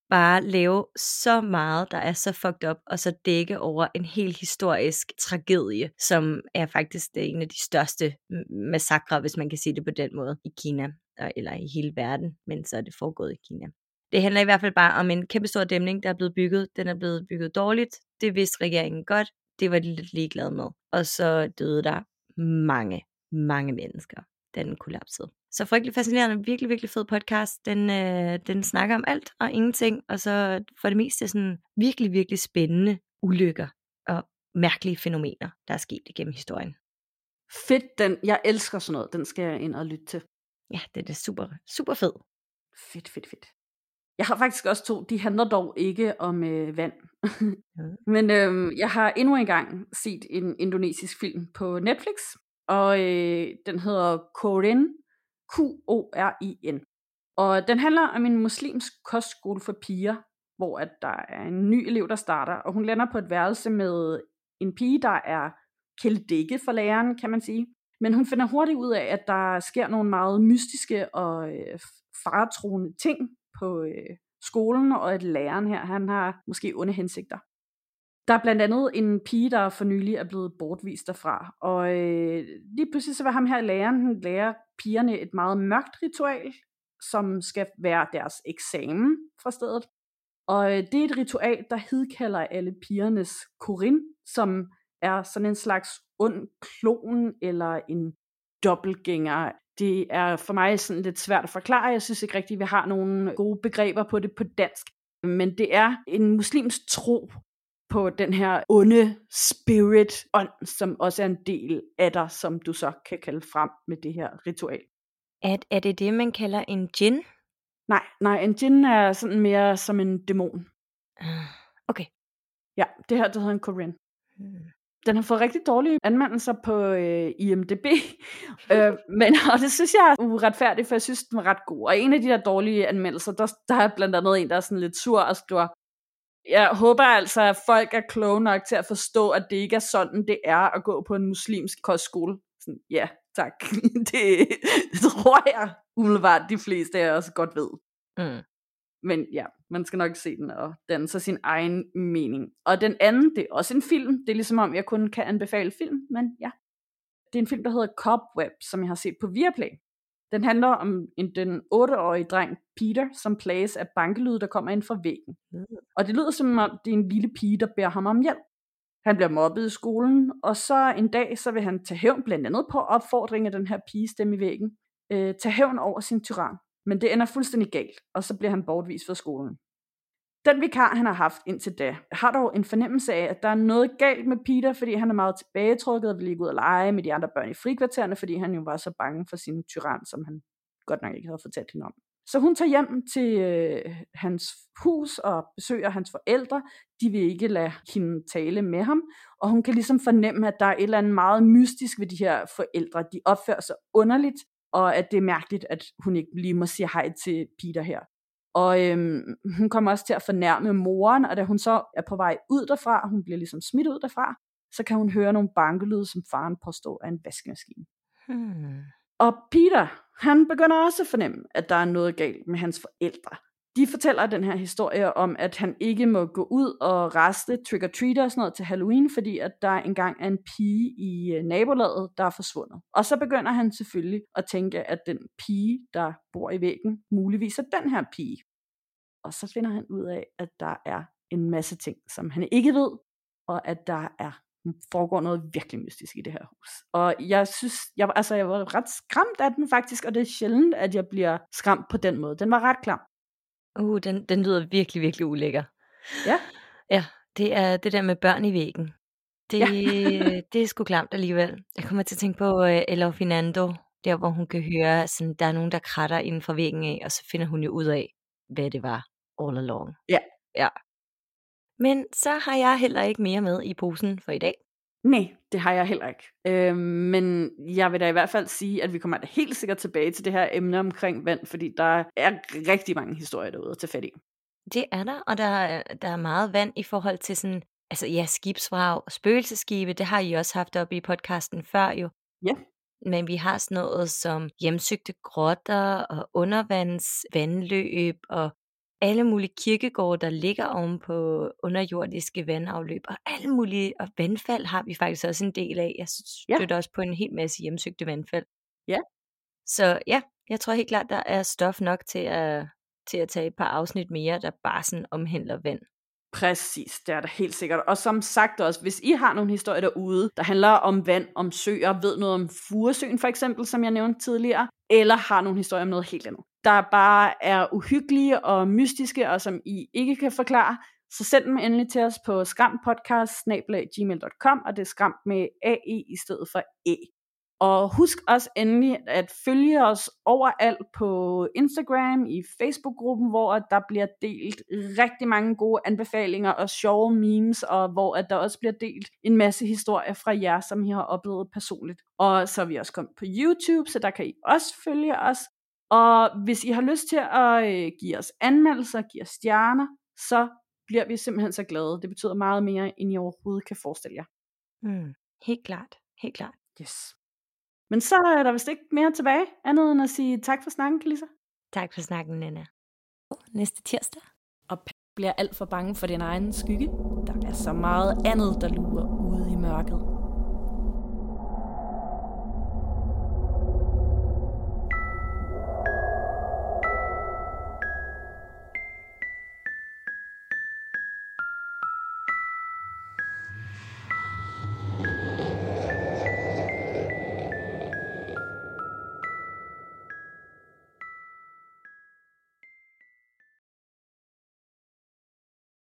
bare lave så meget, der er så fucked up, og så dække over en helt historisk tragedie, som er faktisk en af de største massakrer, hvis man kan sige det på den måde, i Kina, eller i hele verden, men så er det foregået i Kina. Det handler i hvert fald bare om en kæmpe stor dæmning, der er blevet bygget. Den er blevet bygget dårligt. Det vidste regeringen godt. Det var de lidt ligeglade med. Og så døde der mange, mange mennesker, da den kollapsede. Så frygtelig fascinerende, virkelig, virkelig fed podcast. Den, øh, den snakker om alt og ingenting, og så for det meste sådan virkelig, virkelig spændende ulykker og mærkelige fænomener, der er sket igennem historien. Fedt, den. Jeg elsker sådan noget. Den skal jeg ind og lytte til. Ja, den er super, super fed. Fedt, fedt, fedt. Jeg har faktisk også to, de handler dog ikke om øh, vand. mm. Men øh, jeg har endnu en gang set en indonesisk film på Netflix, og øh, den hedder Qorin, Q O R I N. Og den handler om en muslimsk kostskole for piger, hvor at der er en ny elev, der starter, og hun lander på et værelse med en pige, der er kæledække for læreren, kan man sige. Men hun finder hurtigt ud af, at der sker nogle meget mystiske og øh, faretruende ting på øh, skolen, og at læreren her, han har måske onde hensigter. Der er blandt andet en pige, der for nylig er blevet bortvist derfra, og øh, lige pludselig så var ham her læreren, han lærer pigerne et meget mørkt ritual, som skal være deres eksamen fra stedet. Og øh, det er et ritual, der hidkalder alle pigernes Qorin, som er sådan en slags ond klon eller en dobbeltgænger. Det er for mig sådan lidt svært at forklare. Jeg synes ikke rigtigt, at vi har nogle gode begreber på det på dansk. Men det er en muslims tro på den her onde spirit-ånd, som også er en del af dig, som du så kan kalde frem med det her ritual. Er, er det det, man kalder en djinn? Nej, nej, en djinn er sådan mere som en dæmon. Okay. Ja, det her, det hedder en Qorin. Hmm. Den har fået rigtig dårlige anmeldelser på øh, I M D B, øh, men, og det synes jeg er uretfærdigt, for jeg synes, den var ret god. Og en af de der dårlige anmeldelser, der, der er blandt andet en, der er sådan lidt sur og skriver, jeg håber altså, at folk er kloge nok til at forstå, at det ikke er sådan, det er at gå på en muslimsk kostskole. Sådan, ja, tak. det, det tror jeg umiddelbart, de fleste af os godt ved. Mm. Men ja, man skal nok se den og danne sig sin egen mening. Og den anden, det er også en film. Det er ligesom om, jeg kun kan anbefale film, men ja. Det er en film, der hedder Cobweb, som jeg har set på Viaplay. Den handler om en, den otteårige dreng Peter, som plages af bankelyde, der kommer ind fra væggen. Mm. Og det lyder som om, det er en lille pige, der beder ham om hjælp. Han bliver mobbet i skolen, og så en dag, så vil han tage hævn, blandt andet på opfordring af den her pigestemme i væggen, øh, tage hævn over sin tyran. Men det ender fuldstændig galt, og så bliver han bortvist fra skolen. Den vikar, han har haft indtil da, har dog en fornemmelse af, at der er noget galt med Peter, fordi han er meget tilbagetrukket og vil ikke ud og lege med de andre børn i frikvartererne, fordi han jo var så bange for sin tyran, som han godt nok ikke havde fortalt hende om. Så hun tager hjem til øh, hans hus og besøger hans forældre. De vil ikke lade hende tale med ham, og hun kan ligesom fornemme, at der er et eller andet meget mystisk ved de her forældre. De opfører sig underligt, og at det er mærkeligt, at hun ikke lige må sige hej til Peter her. Og øhm, hun kommer også til at fornærme moren, og da hun så er på vej ud derfra, hun bliver ligesom smidt ud derfra, så kan hun høre nogle bankelyde, som faren påstår er en vaskemaskine. Hmm. Og Peter, han begynder også at fornemme, at der er noget galt med hans forældre. De fortæller den her historie om, at han ikke må gå ud og reste trick-or-treater og sådan noget til Halloween, fordi at der engang er en pige i nabolaget, der er forsvundet. Og så begynder han selvfølgelig at tænke, at den pige, der bor i væggen, muligvis er den her pige. Og så finder han ud af, at der er en masse ting, som han ikke ved, og at der er foregår noget virkelig mystisk i det her hus. Og jeg synes, jeg, altså, jeg var ret skræmt af den faktisk, og det er sjældent, at jeg bliver skræmt på den måde. Den var ret klam. Uh, den, den lyder virkelig, virkelig ulækker. Ja. Ja, det er det der med børn i væggen. Det, ja. Det er sgu klamt alligevel. Jeg kommer til at tænke på uh, Ella Finando, der hvor hun kan høre, sådan, der er nogen, der kratter inden for væggen af, og så finder hun jo ud af, hvad det var all along. Ja. Ja. Men så har jeg heller ikke mere med i posen for i dag. Nej, det har jeg heller ikke. Øhm, men jeg vil da i hvert fald sige, at vi kommer da helt sikkert tilbage til det her emne omkring vand, fordi der er rigtig mange historier derude at tage fat i. Det er der, og der, der er meget vand i forhold til sådan, altså ja, skibsvrag og spøgelseskibe, det har I også haft oppe i podcasten før jo. Ja. Men vi har sådan noget som hjemsøgte grotter og undervandsvandløb og alle mulige kirkegårde, der ligger oven på underjordiske vandafløb, og alle mulige, og vandfald har vi faktisk også en del af. Jeg støtter ja. også på en hel masse hjemsøgte vandfald. Ja. Så ja, jeg tror helt klart, der er stof nok til at, til at tage et par afsnit mere, der bare sådan omhandler vand. Præcis, det er der helt sikkert. Og som sagt også, hvis I har nogle historier derude, der handler om vand, om søer, ved noget om Furesøen for eksempel, som jeg nævnte tidligere, eller har nogle historier om noget helt andet, der bare er uhyggelige og mystiske, og som I ikke kan forklare, så send dem endelig til os på skrampodcast snabel-a gmail punktum com, og det er skramp med A E i stedet for E. Og husk også endelig at følge os overalt på Instagram, i Facebook-gruppen, hvor der bliver delt rigtig mange gode anbefalinger og sjove memes, og hvor at der også bliver delt en masse historier fra jer, som I har oplevet personligt. Og så er vi også kommet på YouTube, så der kan I også følge os. Og hvis I har lyst til at øh, give os anmeldelser, give os stjerner, så bliver vi simpelthen så glade. Det betyder meget mere, end I overhovedet kan forestille jer. Mm, helt klart, helt klart. Yes. Men så er der vist ikke mere tilbage, andet end at sige tak for snakken, Kalisa. Tak for snakken, Nana. Næste tirsdag. Og bliver alt for bange for din egen skygge. Der er så meget andet, der lurer ude i mørket.